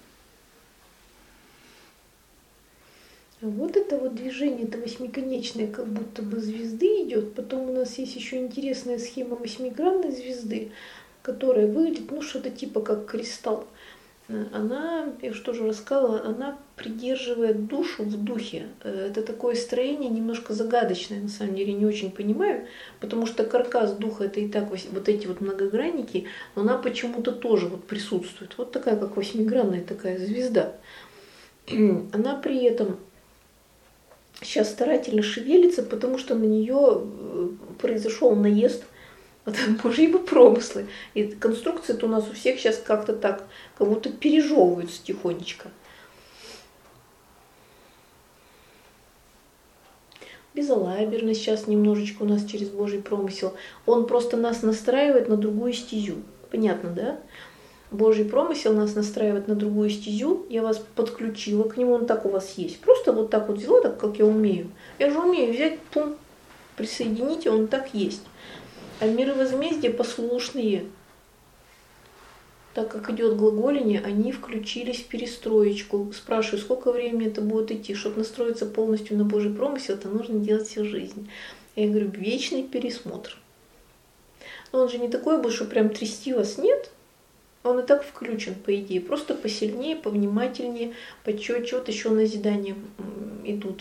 Вот это вот движение, это восьмиконечное, как будто бы звезды идет. Потом у нас есть еще интересная схема восьмигранной звезды, которая выглядит, ну, что-то типа как кристалл. Она, я что же рассказывала, она придерживает душу в духе. Это такое строение немножко загадочное, на самом деле, не очень понимаю, потому что каркас духа это и так вот эти вот многогранники, но она почему-то тоже вот присутствует. Вот такая, как восьмигранная такая звезда. Она при этом сейчас старательно шевелится, потому что на нее произошел наезд от Божьего промысла. И конструкции-то у нас у всех сейчас как-то так, как будто пережевываются тихонечко. Безалаберность сейчас немножечко у нас через Божий промысел. Он просто нас настраивает на другую стезю. Понятно, да? Божий промысел нас настраивает на другую стезю. Я вас подключила к нему, он так у вас есть. Просто вот так вот взяла, так как я умею. Я же умею взять, пум, присоединить, он так есть. А миры возмездия послушные, так как идет глаголение, они включились в перестроечку. Спрашиваю, сколько времени это будет идти, чтобы настроиться полностью на Божий промысел, это нужно делать всю жизнь. Я говорю, вечный пересмотр. Но он же не такой будет, что прям трясти вас нет. Он и так включен, по идее. Просто посильнее, повнимательнее, почетче. Вот еще назидания идут.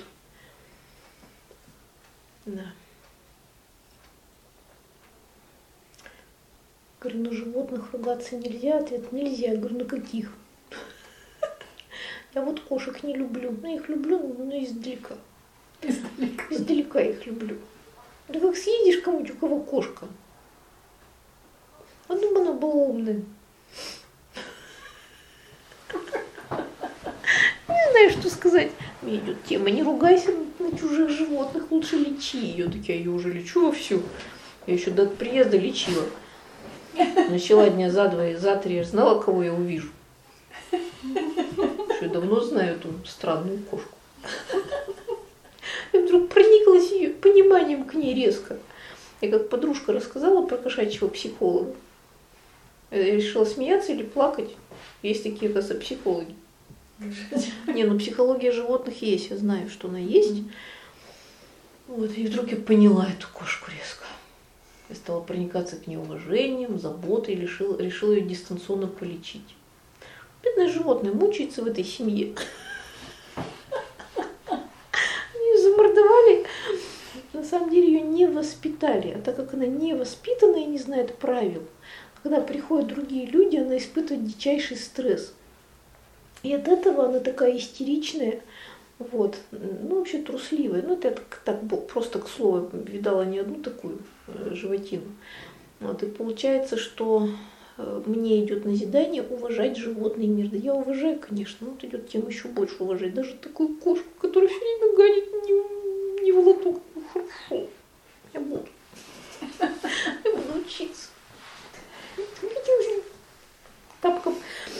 Да. Говорю, на животных ругаться нельзя? Ответ, нельзя. Я говорю, на каких? Я вот кошек не люблю. Ну, я их люблю, но издалека. Издалека. Издалека их люблю. Да как съедешь кому-нибудь, у кого кошка? А думаю, она была умная. Не знаю, что сказать. Мне идет тема, не ругайся на чужих животных, лучше лечи ее. Так я ее уже лечу вовсю. Я еще до приезда лечила. Начала дня за два и за три, я знала, кого я увижу. Что я давно знаю эту странную кошку. Я вдруг прониклась ее пониманием к ней резко. Я как подружка рассказала про кошачьего психолога. Я решила смеяться или плакать. Есть такие, оказывается, психологи. Не, ну психология животных есть, я знаю, что она есть. Вот, и вдруг я поняла эту кошку резко. Я стала проникаться к ней уважением, заботой, и решила, решила ее дистанционно полечить. Бедное животное мучается в этой семье. Ее замордовали. На самом деле ее не воспитали. А так как она не воспитана и не знает правил, когда приходят другие люди, она испытывает дичайший стресс. И от этого она такая истеричная, вот, ну вообще трусливая. Ну это так, так просто к слову, видала не одну такую э, животину. Вот, и получается, что э, мне идет назидание уважать животный мир. Да я уважаю, конечно, но вот идет тема еще больше уважать. Даже такую кошку, которая все время ганит не, не в лоток. Ну хорошо, я буду. Я буду учиться. Тапком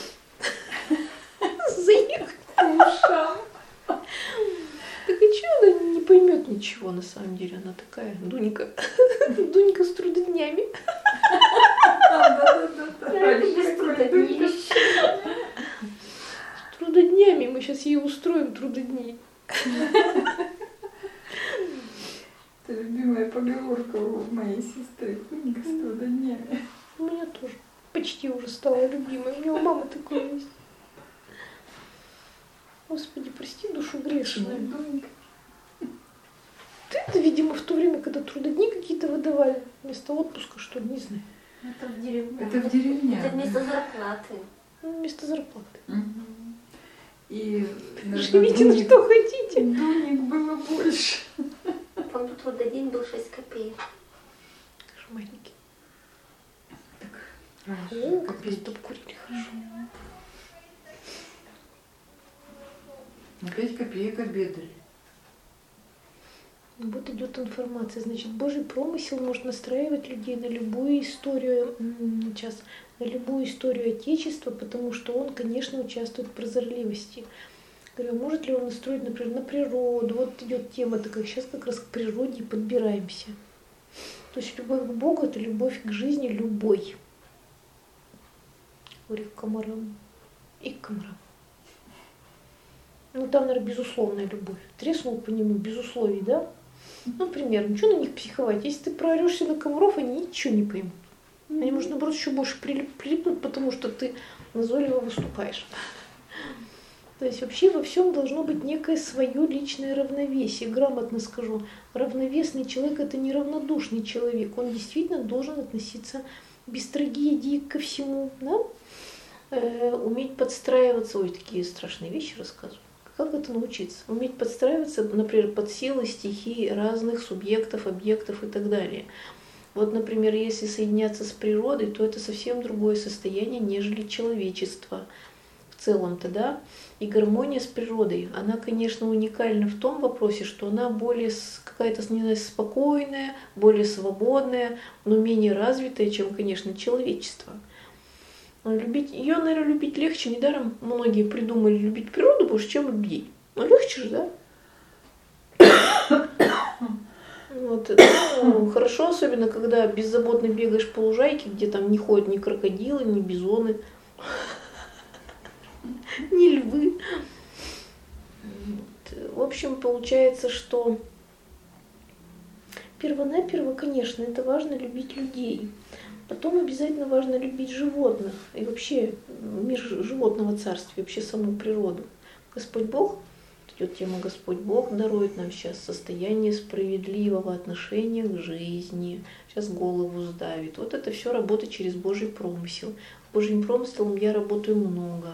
заехать по ушам. Так и что она не поймет ничего, на самом деле, она такая Дунька. Дунька с трудоднями. Без трудоднища. С трудоднями, мы сейчас ей устроим трудодни. Это любимая поговорка у моей сестры. Дунька с трудоднями. У меня тоже почти уже стала любимой. У него мама такое есть. Господи, прости душу грешную. Ты это, видимо, в то время, когда трудодни какие-то выдавали, вместо отпуска, что ли, не знаю. Это в деревне. Это в деревне. Это вместо зарплаты. Ну, вместо зарплаты. Угу. И, Живите на что хотите. Дуник было больше. По-моему, трудодень был шесть копеек. Конечно, маленький. Так, О, как просто обкурили хорошо. На пять копеек обедали. Вот идет информация. Значит, Божий промысел может настраивать людей на любую историю, сейчас, на любую историю Отечества, потому что он, конечно, участвует в прозорливости. Говорю, может ли он настроить, например, на природу? Вот идет тема такая, сейчас как раз к природе и подбираемся. То есть любовь к Богу – это любовь к жизни любой. Говорю, к комарам и к комарам. Ну, там, наверное, безусловная любовь. Треснул по нему, без условий, да? Ну, например, ничего на них психовать. Если ты проорешься на комаров, они ничего не поймут. Они, может, наоборот, еще больше прилип, прилипнут, потому что ты назойливо выступаешь. То есть вообще во всем должно быть некое свое личное равновесие. Грамотно скажу, равновесный человек – это не равнодушный человек. Он действительно должен относиться без трагедии ко всему, да? Э, уметь подстраиваться. Ой, такие страшные вещи рассказываю. Как это научиться? Уметь подстраиваться, например, под силы стихий разных субъектов, объектов и так далее. Вот, например, если соединяться с природой, то это совсем другое состояние, нежели человечество в целом-то, да? И гармония с природой, она, конечно, уникальна в том вопросе, что она более какая-то, не знаю, спокойная, более свободная, но менее развитая, чем, конечно, человечество. Любить ее, наверное, любить легче. Недаром многие придумали любить природу больше, чем людей. Ну, легче же, да? Вот. Ну, хорошо, особенно, когда беззаботно бегаешь по лужайке, где там не ходят ни крокодилы, ни бизоны, ни львы. В общем, получается, что перво-наперво, конечно, это важно любить людей. Потом обязательно важно любить животных и вообще мир животного царства, вообще саму природу. Господь Бог, идет тема Господь Бог, дарует нам сейчас состояние справедливого отношения к жизни, сейчас голову сдавит. Вот это все работа через Божий промысел. Божьим промыслом я работаю много.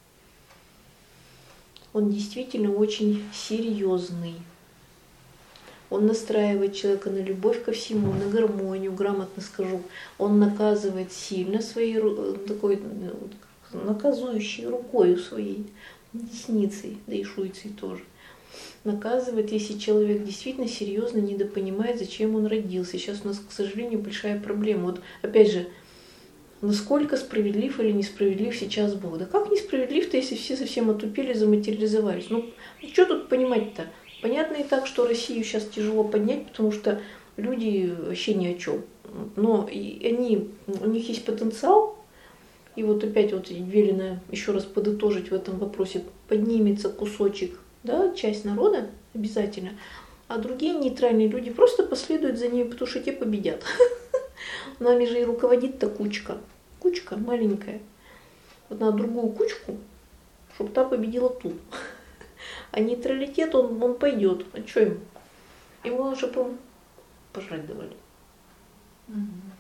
Он действительно очень серьезный. Он настраивает человека на любовь ко всему, на гармонию, грамотно скажу. Он наказывает сильно своей такой наказующей рукой своей, десницей, да и шуйцей тоже. Наказывает, если человек действительно серьезно недопонимает, зачем он родился. Сейчас у нас, к сожалению, большая проблема. Вот опять же, насколько справедлив или несправедлив сейчас Бог? Да как несправедлив-то, если все совсем отупели, заматериализовались? Ну, что тут понимать-то? Понятно и так, что Россию сейчас тяжело поднять, потому что люди вообще ни о чем. Но и они, у них есть потенциал, и вот опять вот велено еще раз подытожить в этом вопросе, поднимется кусочек, да, часть народа обязательно, а другие нейтральные люди просто последуют за ними, потому что те победят. Нами же и руководит-то кучка, кучка маленькая. Вот надо другую кучку, чтобы та победила ту. А нейтралитет, он, он пойдет. А что ему? Ему лучше бы пожрать давали. Угу.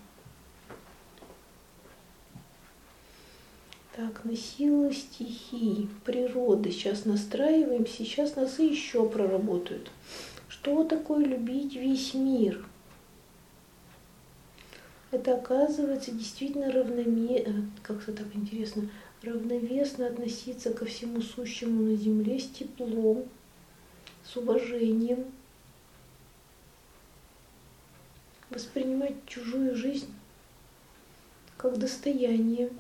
Так, на силу стихий, природы. Сейчас настраиваемся, сейчас нас и еще проработают. Что такое любить весь мир? Это оказывается действительно равномерно, как-то так интересно, равновесно относиться ко всему сущему на земле с теплом, с уважением, воспринимать чужую жизнь как достояние.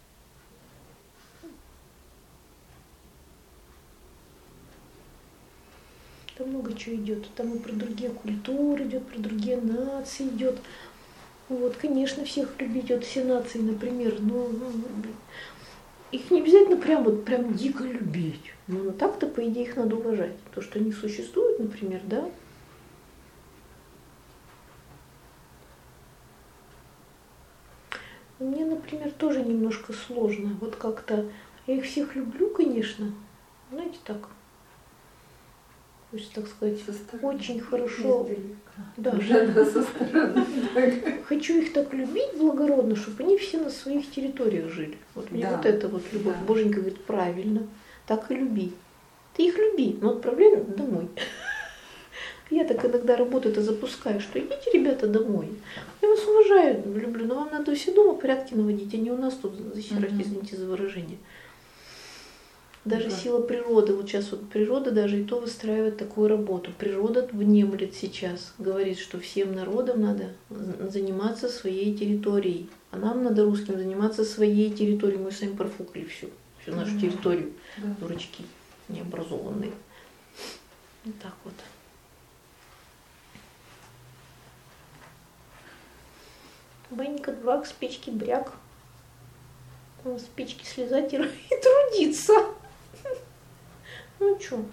Там много чего идет. Там и про другие культуры идет, про другие нации идет. Вот, конечно, всех любить, вот все нации, например, но ну, их не обязательно прям вот прям дико любить. Но так-то, по идее, их надо уважать. То, что они существуют, например, да. Мне, например, тоже немножко сложно. Вот как-то я их всех люблю, конечно. Знаете, так. Хочется, так сказать, очень хорошо. Да. Хочу их так любить благородно, чтобы они все на своих территориях жили. Вот мне да. вот это вот любовь. Да. Боженька говорит, правильно, так и люби. Ты их люби, но отправляй домой. Я так иногда работу-то запускаю, что идите, ребята, домой. Я вас уважаю, люблю, но вам надо все дома порядки наводить, а не у нас тут захерать, извините за выражение. Даже Да. сила природы, вот сейчас вот природа даже и то выстраивает такую работу. Природа внемлет сейчас, говорит, что всем народам надо заниматься своей территорией. А нам надо, русским, заниматься своей территорией. Мы сами профукали всю, всю нашу Да. территорию, Да. дурачки необразованные. Вот так вот. Банька двак, с печки бряк. Он с печки слезать и, и трудиться. Ну чё?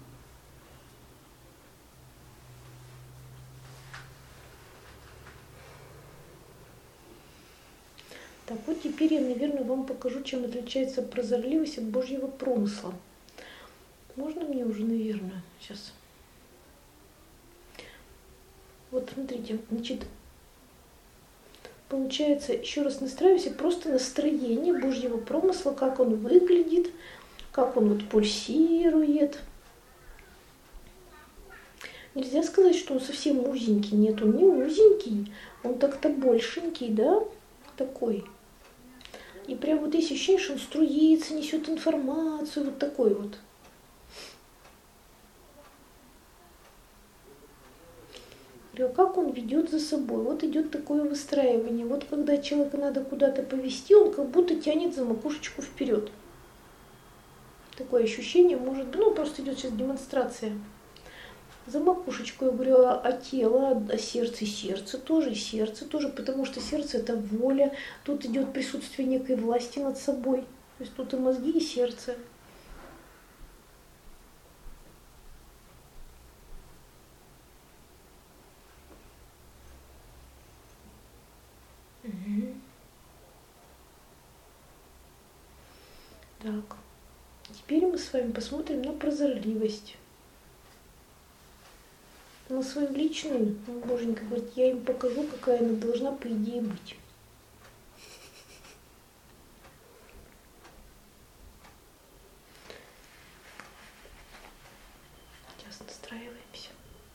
Так, вот теперь я, наверное, вам покажу, чем отличается прозорливость от Божьего промысла. Можно мне уже, наверное, сейчас. Вот смотрите, значит, получается, еще раз настраивайся, просто настроение Божьего промысла, как он выглядит, как он вот пульсирует. Нельзя сказать, что он совсем узенький. Нет, он не узенький, он так-то большенький, да, такой. И прям вот есть ощущение, что он струится, несет информацию, вот такой вот. А как он ведет за собой? Вот идет такое выстраивание. Вот когда человека надо куда-то повести, он как будто тянет за макушечку вперед. Такое ощущение может быть, ну просто идет сейчас демонстрация. За макушечку, я говорю, а, а тело, а сердце, и сердце тоже, и сердце тоже, потому что сердце это воля, тут идет присутствие некой власти над собой. То есть тут и мозги, и сердце. Угу. Так, теперь мы с вами посмотрим на прозорливость. На свою личную, Боженька говорит, я им покажу, какая она должна по идее быть. Сейчас настраиваемся.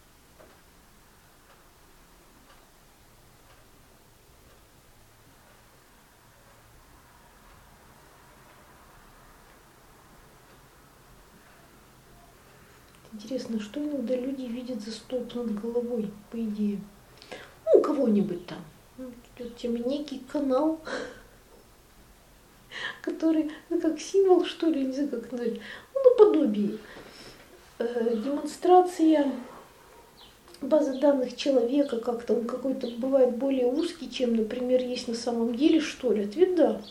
Интересно, что иногда люди видят за столб над головой, по идее. Ну, у кого-нибудь там. Ну, идет тем некий канал, который, ну, как символ, что ли, не знаю, как назвать, ну, наподобие. Э, демонстрация базы данных человека, как-то он какой-то бывает более узкий, чем, например, есть на самом деле, что ли. Ответ да.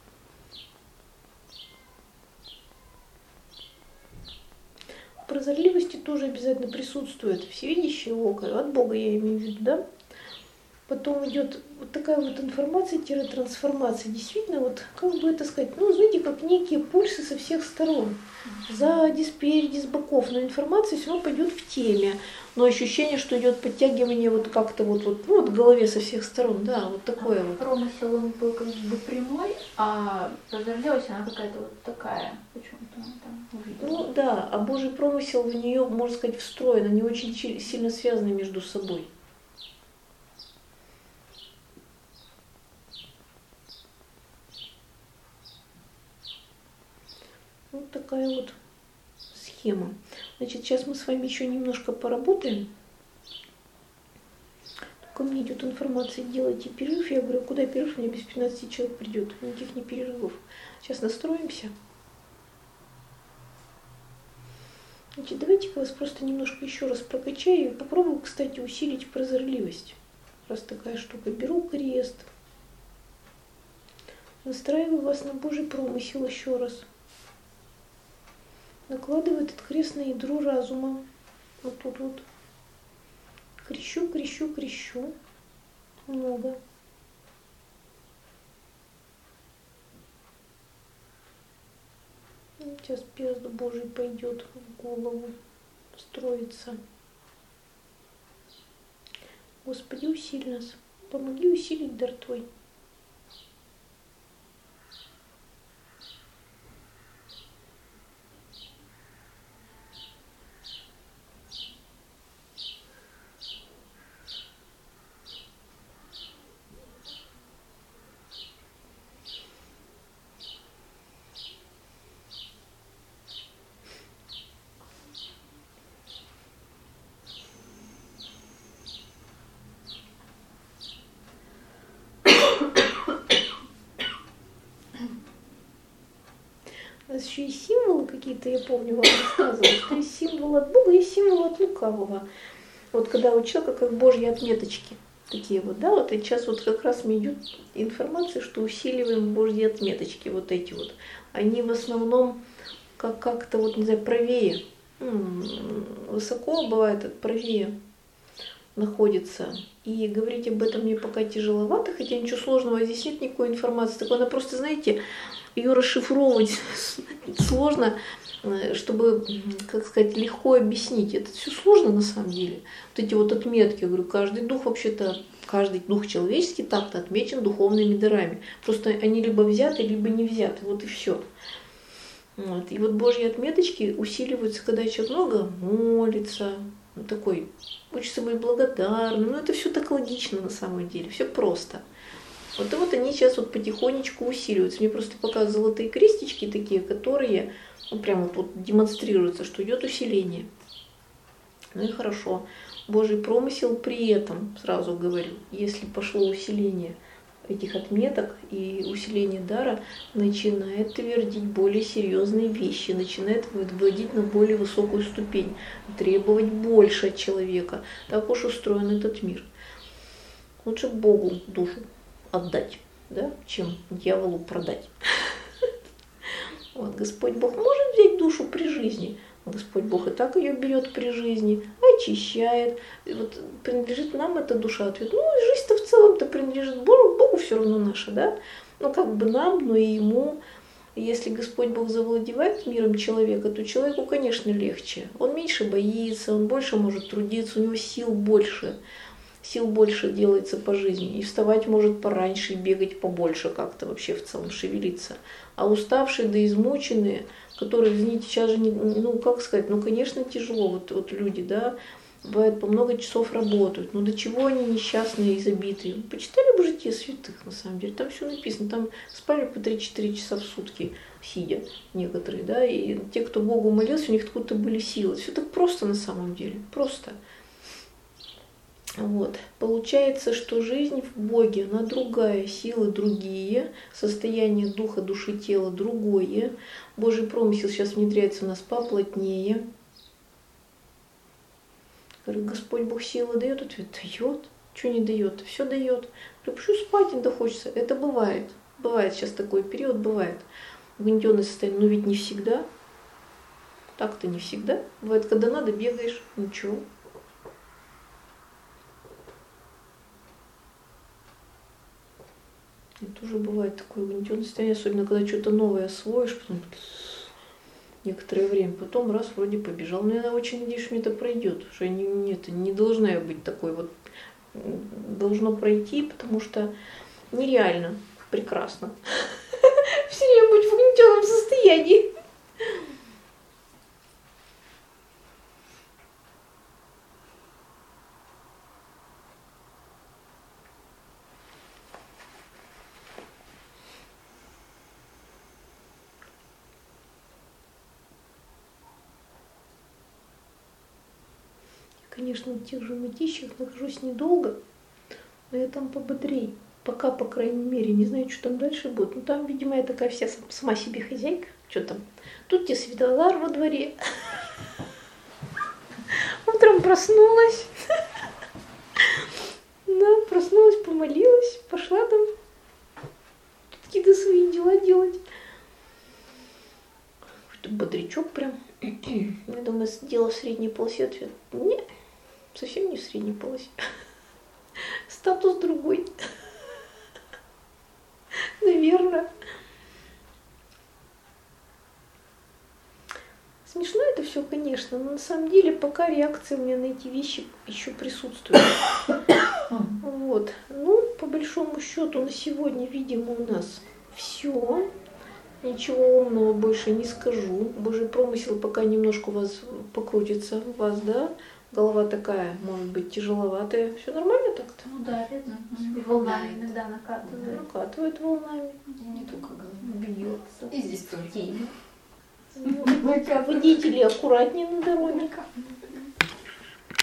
Прозорливости тоже обязательно присутствует. Всевидящее око, от Бога я имею в виду, да? Потом идет вот такая вот информация-трансформация. Действительно, вот как бы это сказать, ну, знаете, как некие пульсы со всех сторон. Сзади, спереди, с боков. Но информация все равно пойдет в теме. Но ощущение, что идет подтягивание вот как-то вот, вот, ну, вот в голове со всех сторон. Да, вот такое вот. Промысел он был как бы прямой, а прозорливость она какая-то вот такая. Почему-то она там увидела. Ну да, а Божий промысел в нее, можно сказать, встроен. Они очень сильно связаны между собой. Вот такая вот схема. Значит, сейчас мы с вами еще немножко поработаем. Только мне идет информация, делайте перерыв. Я говорю, куда перерыв? У меня без пятнадцати человек придет. Никаких не перерывов. Сейчас настроимся. Значит, давайте-ка вас просто немножко еще раз прокачаю. Попробую, кстати, усилить прозорливость. Раз такая штука. Беру крест. Настраиваю вас на Божий промысел еще раз. Накладываю этот крест на ядро разума. Вот тут вот. Крещу, крещу, крещу. Много. Сейчас перст Божий пойдет в голову. Строится. Господи, усиль нас. Помоги усилить дар Твой. еще и символы какие-то, я помню, вам рассказывала, что есть символ от Бога, есть символ от лукавого. Вот когда у человека как Божьи отметочки. Такие вот, да, вот и сейчас вот как раз мне идет информация, что усиливаем Божьи отметочки, вот эти вот. Они в основном как- как-то вот, не знаю, правее, высоко бывает, правее находится. И говорить об этом мне пока тяжеловато, хотя ничего сложного здесь нет, никакой информации. Так она просто, знаете, ее расшифровывать сложно, чтобы, как сказать, легко объяснить. Это все сложно на самом деле. Вот эти вот отметки, я говорю, каждый дух вообще-то, каждый дух человеческий так-то отмечен духовными дарами. Просто они либо взяты, либо не взяты. Вот и все. Вот. И вот Божьи отметочки усиливаются, когда человек много молится, ну, такой, учится быть благодарным. Ну, это все так логично на самом деле, все просто. Вот и вот они сейчас вот потихонечку усиливаются. Мне просто показывают золотые крестички такие, которые ну, прямо вот, вот демонстрируются, что идет усиление. Ну и хорошо. Божий промысел при этом, сразу говорю, если пошло усиление этих отметок и усиление дара, начинает твердить более серьезные вещи, начинает выводить на более высокую ступень, требовать больше от человека. Так уж устроен этот мир. Лучше Богу душу отдать, да, чем дьяволу продать. Вот, Господь Бог может взять душу при жизни. Господь Бог и так ее берет при жизни, очищает. И вот принадлежит нам эта душа. Ответ, ну, жизнь-то в целом-то принадлежит Богу, Богу все равно наша, да? Ну, как бы нам, но и Ему. И если Господь Бог завладевает миром человека, то человеку, конечно, легче. Он меньше боится, он больше может трудиться, у него сил больше. Сил больше делается по жизни. И вставать может пораньше, и бегать побольше как-то вообще в целом, шевелиться. А уставшие да измученные, которые, извините, сейчас же, не, ну, как сказать, ну, конечно, тяжело. Вот, вот люди, да, бывает, по много часов работают. Ну, до чего они несчастные и забитые? Почитали бы житие святых, на самом деле. Там все написано. Там спали по три-четыре часа в сутки, сидя некоторые, да. И те, кто Богу молился, у них откуда-то были силы. Все так просто на самом деле. Просто. Вот. Получается, что жизнь в Боге, она другая, силы другие, состояние духа, души, тела другое. Божий промысел сейчас внедряется у нас поплотнее. Говорю, Господь Бог силы дает, ответ дает. Что не дает? Все дает. Говорю, почему спать иногда хочется? Это бывает. Бывает сейчас такой период, бывает. Угнетенное состояние, но ведь не всегда. Так-то не всегда. Бывает, когда надо, бегаешь, ничего. И тоже бывает такое угнетенное состояние, особенно когда что-то новое освоишь, потом некоторое время, потом раз вроде побежал. Но я очень надеюсь, что мне это пройдет, что я не, это не должна я быть такой вот, должно пройти, потому что нереально прекрасно все время быть в угнетенном состоянии. Конечно, в тех же мытищах нахожусь недолго, но я там пободрее. Пока, по крайней мере, не знаю, что там дальше будет. Ну, там, видимо, я такая вся сама себе хозяйка. Что там? Тут тебе Светозар во дворе. Утром проснулась. Да, проснулась, помолилась, пошла там какие-то свои дела делать. Какой-то бодрячок прям. Я думаю, дело в средней полосе. Ответ нет. Совсем не в средней полосе. Статус другой. Наверное. Смешно это все, конечно, но на самом деле пока реакция у меня на эти вещи еще присутствует. Вот. Ну, по большому счету на сегодня, видимо, у нас все. Ничего умного больше не скажу. Божий промысел пока немножко у вас покрутится, у вас, да? Голова такая, может быть, тяжеловатая. Все нормально так-то? Ну да, видно. И волнами иногда накатывает. Накатывает волнами. Не только голова. Бьется. И здесь тоже. Водители аккуратнее на дороге.